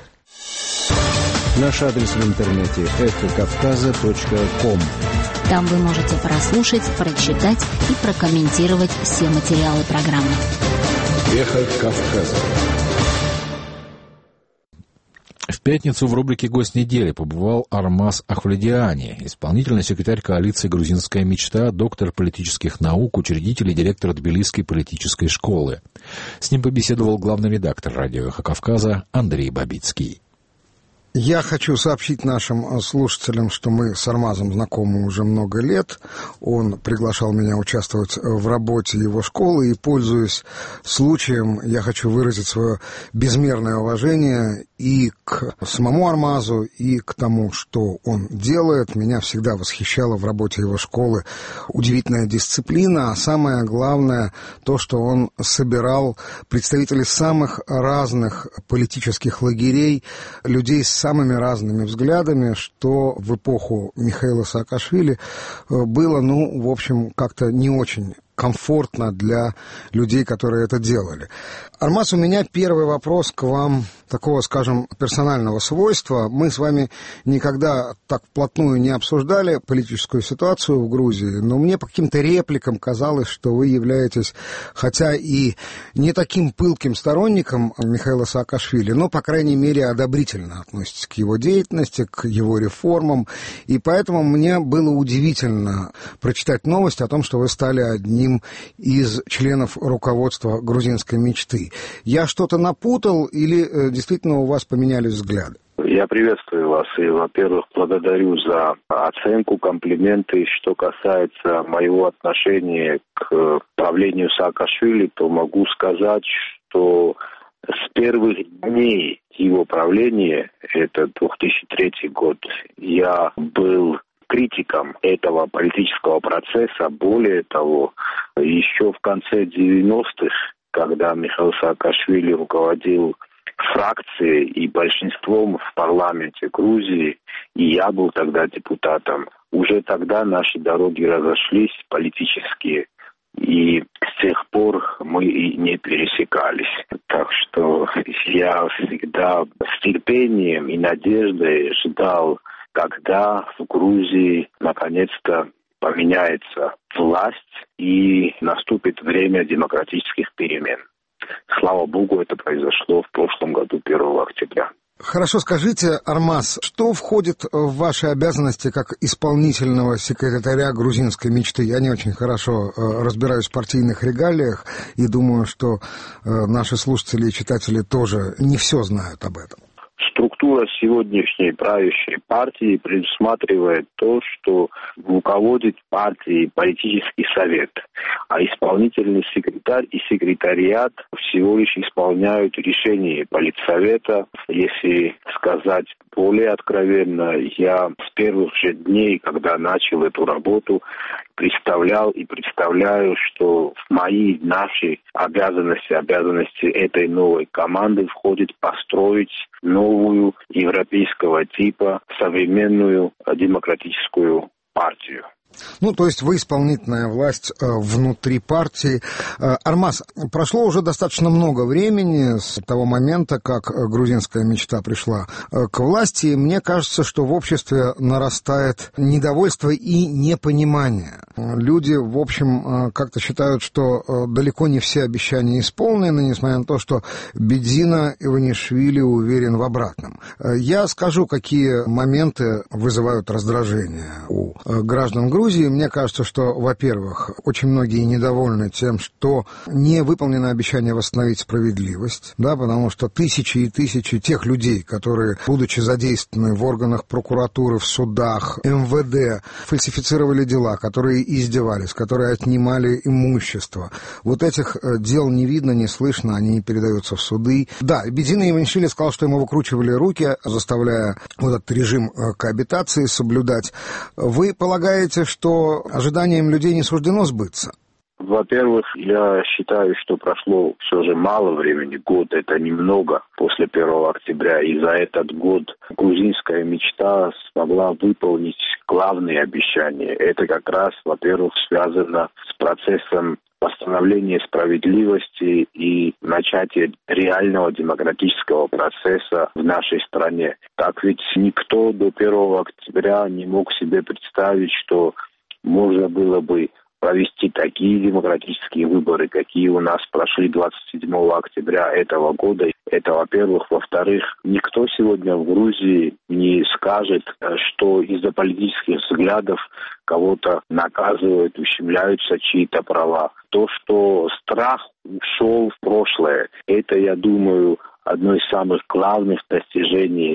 Наш адрес в интернете эхокавказа.ком. Там вы можете прослушать, прочитать и прокомментировать все материалы программы. Эхо Кавказа. В пятницу в рубрике «Гость недели» побывал Армаз Ахвледиани, исполнительный секретарь коалиции «Грузинская мечта», доктор политических наук, учредитель и директор Тбилисской политической школы. С ним побеседовал главный редактор радио «Эхо Кавказа» Андрей Бабицкий. Я хочу сообщить нашим слушателям, что мы с Армазом знакомы уже много лет. Он приглашал меня участвовать в работе его школы, и, пользуясь случаем, я хочу выразить свое безмерное уважение и к самому Армазу, и к тому, что он делает. Меня всегда восхищала в работе его школы удивительная дисциплина, а самое главное то, что он собирал представителей самых разных политических лагерей, людей с самыми разными взглядами, что в эпоху Михаила Саакашвили было, в общем, как-то не очень комфортно для людей, которые это делали. Армаз, у меня первый вопрос к вам такого, скажем, персонального свойства. Мы с вами никогда так вплотную не обсуждали политическую ситуацию в Грузии, но мне по каким-то репликам казалось, что вы являетесь, хотя и не таким пылким сторонником Михаила Саакашвили, но, по крайней мере, одобрительно относитесь к его деятельности, к его реформам, и поэтому мне было удивительно прочитать новость о том, что вы стали одним из членов руководства грузинской мечты. Я что-то напутал или действительно у вас поменялись взгляды? Я приветствую вас и, во-первых, благодарю за оценку, комплименты. Что касается моего отношения к правлению Саакашвили, то могу сказать, что с первых дней его правления, это 2003 год, я был критиком этого политического процесса. Более того, еще в конце 90-х, когда Михаил Саакашвили руководил фракцией и большинством в парламенте Грузии, и я был тогда депутатом, уже тогда наши дороги разошлись политические, и с тех пор мы и не пересекались. Так что я всегда с терпением и надеждой ждал, когда в Грузии наконец-то поменяется власть и наступит время демократических перемен. Слава Богу, это произошло в прошлом году, 1 октября. Хорошо, скажите, Армаз, что входит в ваши обязанности как исполнительного секретаря грузинской мечты? Я не очень хорошо разбираюсь в партийных регалиях и думаю, что наши слушатели и читатели тоже не все знают об этом. Структура сегодняшней правящей партии предусматривает то, что руководит партией политический совет, а исполнительный секретарь и секретариат всего лишь исполняют решения политсовета. Если сказать более откровенно, я с первых же дней, когда начал эту работу, представлял и представляю, что в наши обязанности этой новой команды входит построить новую европейского типа современную демократическую партию. То есть вы исполнительная власть внутри партии. Армаз, прошло уже достаточно много времени с того момента, как грузинская мечта пришла к власти, и мне кажется, что в обществе нарастает недовольство и непонимание. Люди, в общем, как-то считают, что далеко не все обещания исполнены, несмотря на то, что Бедзина Иванишвили уверен в обратном. Я скажу, какие моменты вызывают раздражение у граждан Грузии. Мне кажется, что, во-первых, очень многие недовольны тем, что не выполнено обещание восстановить справедливость, потому что тысячи и тысячи тех людей, которые, будучи задействованы в органах прокуратуры, в судах, МВД, фальсифицировали дела, которые издевались, которые отнимали имущество. Вот этих дел не видно, не слышно, они не передаются в суды. Да, Бедзина Иванишвили сказал, что ему выкручивали руки, заставляя вот этот режим коабитации соблюдать. Вы полагаете, что ожиданиям людей не суждено сбыться? Во-первых, я считаю, что прошло все же мало времени, год это немного после 1 октября, и за этот год грузинская мечта смогла выполнить главные обещания. Это как раз, во-первых, связано с процессом восстановления справедливости и начатия реального демократического процесса в нашей стране. Так ведь никто до 1 октября не мог себе представить, что можно было бы провести такие демократические выборы, какие у нас прошли 27 октября этого года. Это, во-первых. Во-вторых, никто сегодня в Грузии не скажет, что из-за политических взглядов кого-то наказывают, ущемляются чьи-то права. То, что страх ушел в прошлое, это, я думаю, одно из самых главных достижений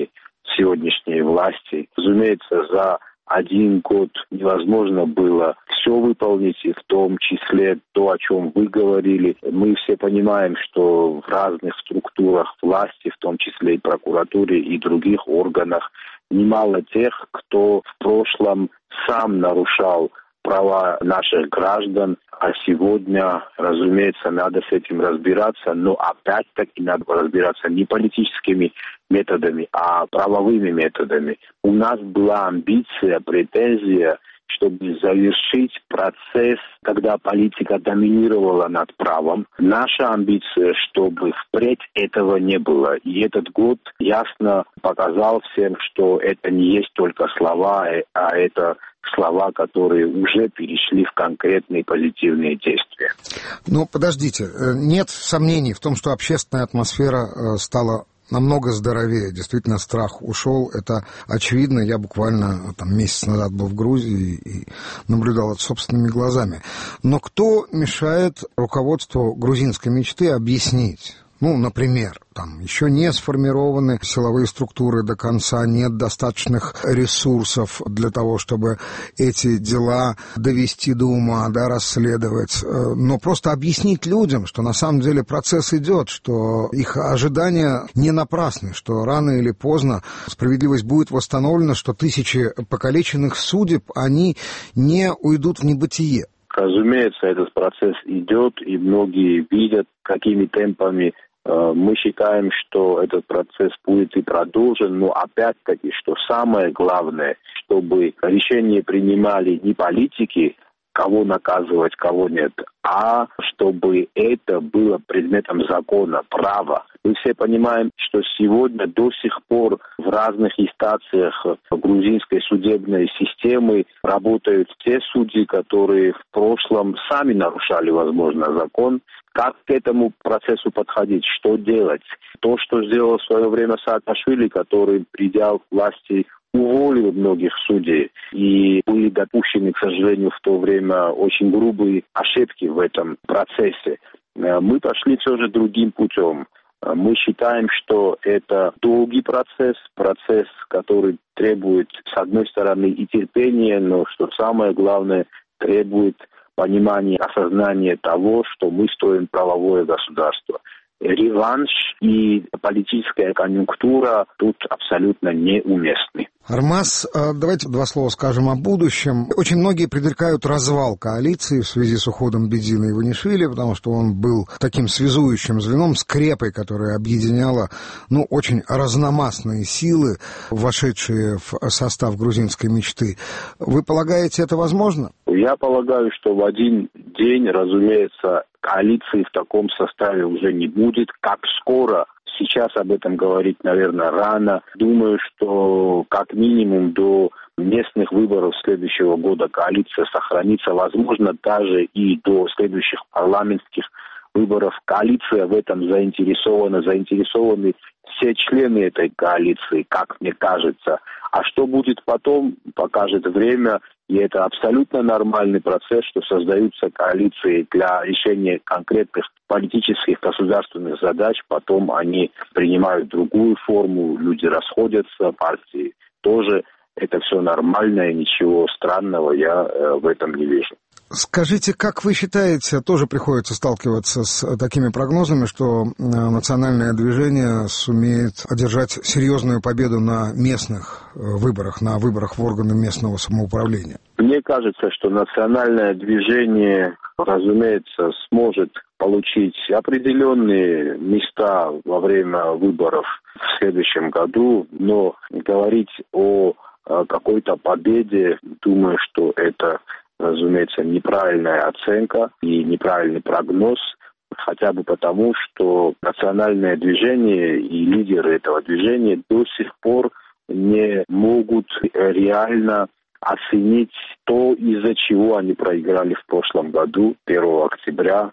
сегодняшней власти. Разумеется, за один год невозможно было все выполнить, и в том числе то, о чем вы говорили. Мы все понимаем, что в разных структурах власти, в том числе и прокуратуре, и других органах, немало тех, кто в прошлом сам нарушал права наших граждан, а сегодня, разумеется, надо с этим разбираться, но опять-таки надо разбираться не политическими методами, а правовыми методами. У нас была амбиция, претензия, чтобы завершить процесс, когда политика доминировала над правом. Наша амбиция, чтобы впредь этого не было. И этот год ясно показал всем, что это не есть только слова, а это слова, которые уже перешли в конкретные позитивные действия. Ну, подождите, нет сомнений в том, что общественная атмосфера стала намного здоровее. Действительно, страх ушел, это очевидно. Я буквально месяц назад был в Грузии и наблюдал это собственными глазами. Но кто мешает руководству грузинской мечты объяснить? Например, еще не сформированы силовые структуры до конца, нет достаточных ресурсов для того, чтобы эти дела довести до ума, расследовать. Но просто объяснить людям, что на самом деле процесс идет, что их ожидания не напрасны, что рано или поздно справедливость будет восстановлена, что тысячи покалеченных судеб, они не уйдут в небытие. Разумеется, этот процесс идет, и многие видят, какими темпами. Мы считаем, что этот процесс будет и продолжен, но опять-таки, что самое главное, чтобы решения принимали не политики, кого наказывать, кого нет, а чтобы это было предметом закона, права. Мы все понимаем, что сегодня до сих пор в разных инстанциях грузинской судебной системы работают те судьи, которые в прошлом сами нарушали, возможно, закон. Как к этому процессу подходить? Что делать? То, что сделал в свое время Саакашвили, который, придя к власти, уволил многих судей, и были допущены, к сожалению, в то время очень грубые ошибки в этом процессе. Мы пошли все же другим путем. Мы считаем, что это долгий процесс, который требует, с одной стороны, и терпения, но, что самое главное, требует понимания, осознания того, что мы строим правовое государство. Реванш и политическая конъюнктура тут абсолютно неуместны. Армаз, давайте два слова скажем о будущем. Очень многие предрекают развал коалиции в связи с уходом Бедзина Иванишвили, потому что он был таким связующим звеном, скрепой, которая объединяла очень разномастные силы, вошедшие в состав грузинской мечты. Вы полагаете, это возможно? Я полагаю, что в один день, разумеется, коалиции в таком составе уже не будет. Как скоро? Сейчас об этом говорить, наверное, рано. Думаю, что как минимум до местных выборов следующего года коалиция сохранится. Возможно, даже и до следующих парламентских выборов. Коалиция в этом заинтересована. Заинтересованы все члены этой коалиции, как мне кажется. А что будет потом, покажет время. И это абсолютно нормальный процесс, что создаются коалиции для решения конкретных политических государственных задач. Потом они принимают другую форму, люди расходятся, партии тоже. Это все нормально, и ничего странного я в этом не вижу. Скажите, как вы считаете, тоже приходится сталкиваться с такими прогнозами, что национальное движение сумеет одержать серьезную победу на местных выборах, на выборах в органы местного самоуправления? Мне кажется, что национальное движение, разумеется, сможет получить определенные места во время выборов в следующем году, но говорить о какой-то победе, думаю, что это, разумеется, неправильная оценка и неправильный прогноз, хотя бы потому, что национальное движение и лидеры этого движения до сих пор не могут реально оценить то, из-за чего они проиграли в прошлом году, 1 октября,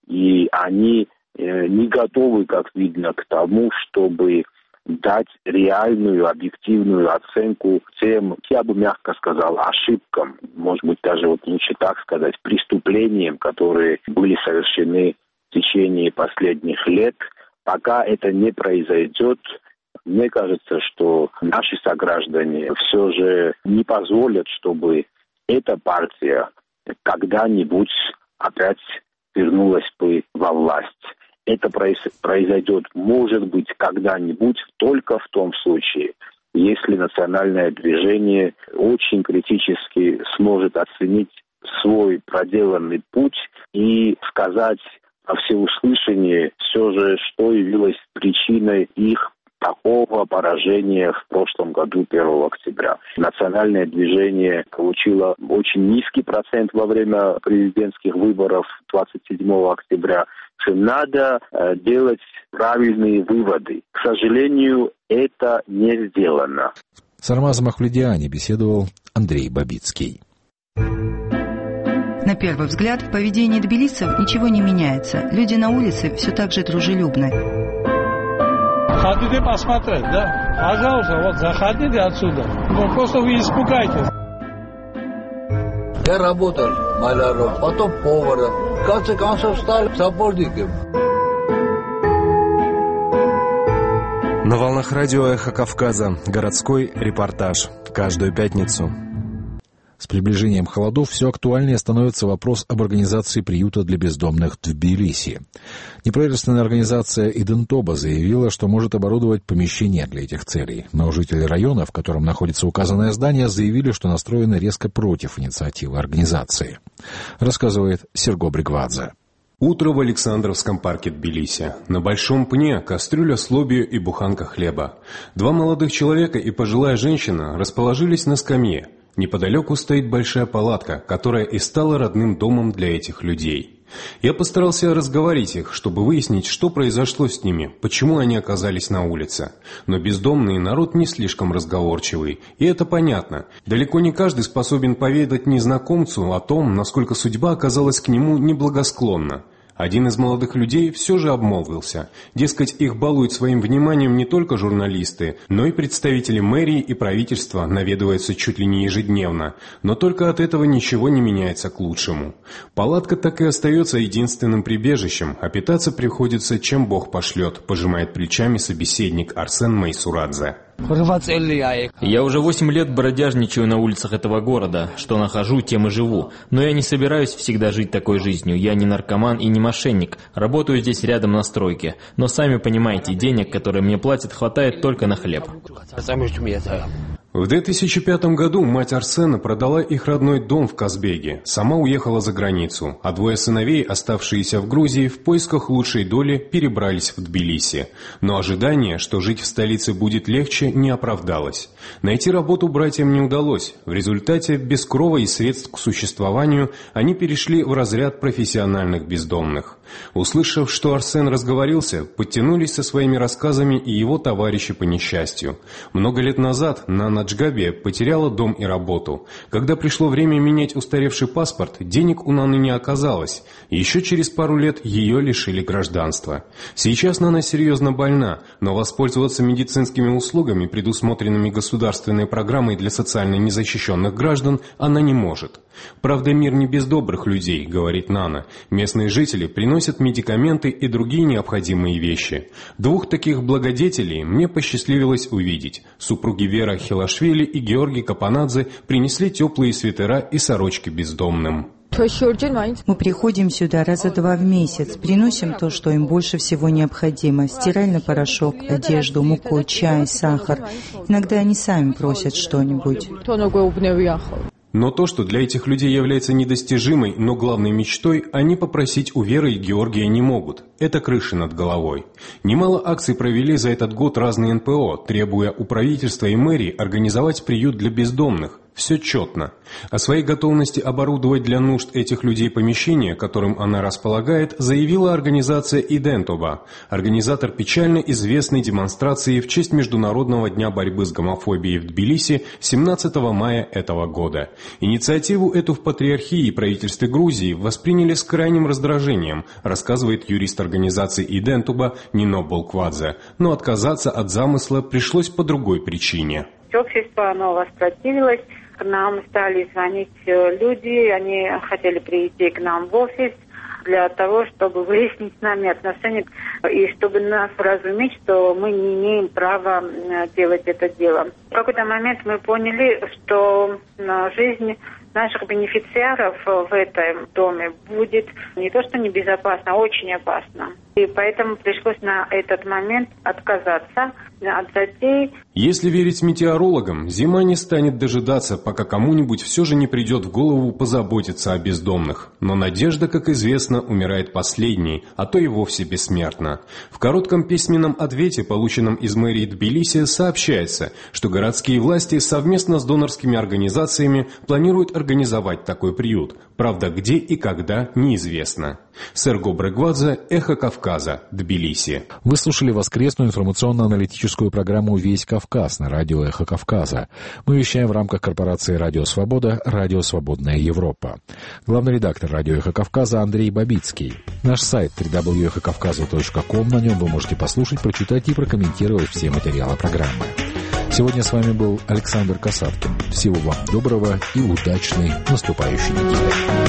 и они не готовы, как видно, к тому, чтобы дать реальную, объективную оценку тем, я бы мягко сказал, ошибкам, может быть, даже лучше так сказать, преступлениям, которые были совершены в течение последних лет. Пока это не произойдет, Мне кажется, что наши сограждане все же не позволят, чтобы эта партия когда-нибудь опять вернулась бы во власть. Это произойдет, может быть, когда-нибудь только в том случае, если национальное движение очень критически сможет оценить свой проделанный путь и сказать во всеуслышание все же, что явилось причиной их такого поражения в прошлом году, 1 октября. Национальное движение получило очень низкий процент во время президентских выборов 27 октября. Надо делать правильные выводы. К сожалению, это не сделано. С Армазом Ахмедиани беседовал Андрей Бабицкий. На первый взгляд, в поведении тбилисцев ничего не меняется. Люди на улице все так же дружелюбны. Хотите посмотреть, да? Пожалуйста, вот заходите отсюда. Ну, просто вы испугаетесь. Я работал маляром, потом поваром. В конце концов стал сапожником. На волнах радио «Эхо Кавказа» городской репортаж. Каждую пятницу. С приближением холодов все актуальнее становится вопрос об организации приюта для бездомных в Тбилиси. Неправительственная организация «Идентоба» заявила, что может оборудовать помещения для этих целей. Но жители района, в котором находится указанное здание, заявили, что настроены резко против инициативы организации. Рассказывает Серго Бригвадзе. Утро в Александровском парке Тбилиси. На большом пне кастрюля с лобио и буханка хлеба. 2 молодых человека и пожилая женщина расположились на скамье. Неподалеку стоит большая палатка, которая и стала родным домом для этих людей. Я постарался разговорить их, чтобы выяснить, что произошло с ними, почему они оказались на улице. Но бездомный народ не слишком разговорчивый, и это понятно. Далеко не каждый способен поведать незнакомцу о том, насколько судьба оказалась к нему неблагосклонна. Один из молодых людей все же обмолвился. Дескать, их балуют своим вниманием не только журналисты, но и представители мэрии и правительства наведываются чуть ли не ежедневно. Но только от этого ничего не меняется к лучшему. Палатка так и остается единственным прибежищем, а питаться приходится, чем Бог пошлет, пожимает плечами собеседник Арсен Майсурадзе. Я уже 8 лет бродяжничаю на улицах этого города. Что нахожу, тем и живу. Но я не собираюсь всегда жить такой жизнью. Я не наркоман и не мошенник. Работаю здесь рядом на стройке. Но сами понимаете, денег, которые мне платят, хватает только на хлеб. В 2005 году мать Арсена продала их родной дом в Казбеге, сама уехала за границу, а 2 сыновей, оставшиеся в Грузии, в поисках лучшей доли перебрались в Тбилиси. Но ожидание, что жить в столице будет легче, не оправдалось. Найти работу братьям не удалось. В результате, без крова и средств к существованию, они перешли в разряд профессиональных бездомных. Услышав, что Арсен разговорился, подтянулись со своими рассказами и его товарищи по несчастью. Много лет назад Нана Джгабия потеряла дом и работу. Когда пришло время менять устаревший паспорт, денег у Наны не оказалось. Еще через пару лет ее лишили гражданства. Сейчас Нана серьезно больна, но воспользоваться медицинскими услугами, предусмотренными государственной программой для социально незащищенных граждан, она не может. «Правда, мир не без добрых людей», — говорит Нана. «Местные жители приносят медикаменты и другие необходимые вещи. 2 таких благодетелей мне посчастливилось увидеть. Супруги Вера Хилашвили и Георгий Капанадзе принесли теплые свитера и сорочки бездомным». Мы приходим сюда раза 2 в месяц, приносим то, что им больше всего необходимо: стиральный порошок, одежду, муку, чай, сахар. Иногда они сами просят что-нибудь. Но то, что для этих людей является недостижимой, но главной мечтой, они попросить у Веры и Георгия не могут. Это крыша над головой. Немало акций провели за этот год разные НПО, требуя у правительства и мэрии организовать приют для бездомных. Все четно. О своей готовности оборудовать для нужд этих людей помещение, которым она располагает, заявила организация «Идентоба», организатор печально известной демонстрации в честь Международного дня борьбы с гомофобией в Тбилиси 17 мая этого года. Инициативу эту в Патриархии и правительстве Грузии восприняли с крайним раздражением, рассказывает юрист организации «Идентоба» Нино Болквадзе, но отказаться от замысла пришлось по другой причине. Общество, оно воспротивилось. К нам стали звонить люди, они хотели прийти к нам в офис, для того, чтобы выяснить с нами отношения и чтобы нас вразумить, что мы не имеем права делать это дело. В какой-то момент мы поняли, что жизнь наших бенефициаров в этом доме будет не то что небезопасно, а очень опасно. И поэтому пришлось на этот момент отказаться от затей. Если верить метеорологам, зима не станет дожидаться, пока кому-нибудь все же не придет в голову позаботиться о бездомных. Но надежда, как известно, умирает последней, а то и вовсе бессмертна. В коротком письменном ответе, полученном из мэрии Тбилиси, сообщается, что городские власти совместно с донорскими организациями планируют организовать такой приют. Правда, где и когда, неизвестно. Серго Брегвадзе, Эхо Кавказа, Тбилиси. Вы слушали воскресную информационно-аналитическую программу «Весь Кавказ» на радио «Эхо Кавказа». Мы вещаем в рамках корпорации «Радио Свобода», «Радио Свободная Европа». Главный редактор радио «Эхо Кавказа» Андрей Бабицкий. Наш сайт www.эхокавказа.ком. На нем вы можете послушать, прочитать и прокомментировать все материалы программы. Сегодня с вами был Александр Касаткин. Всего вам доброго и удачной наступающей недели.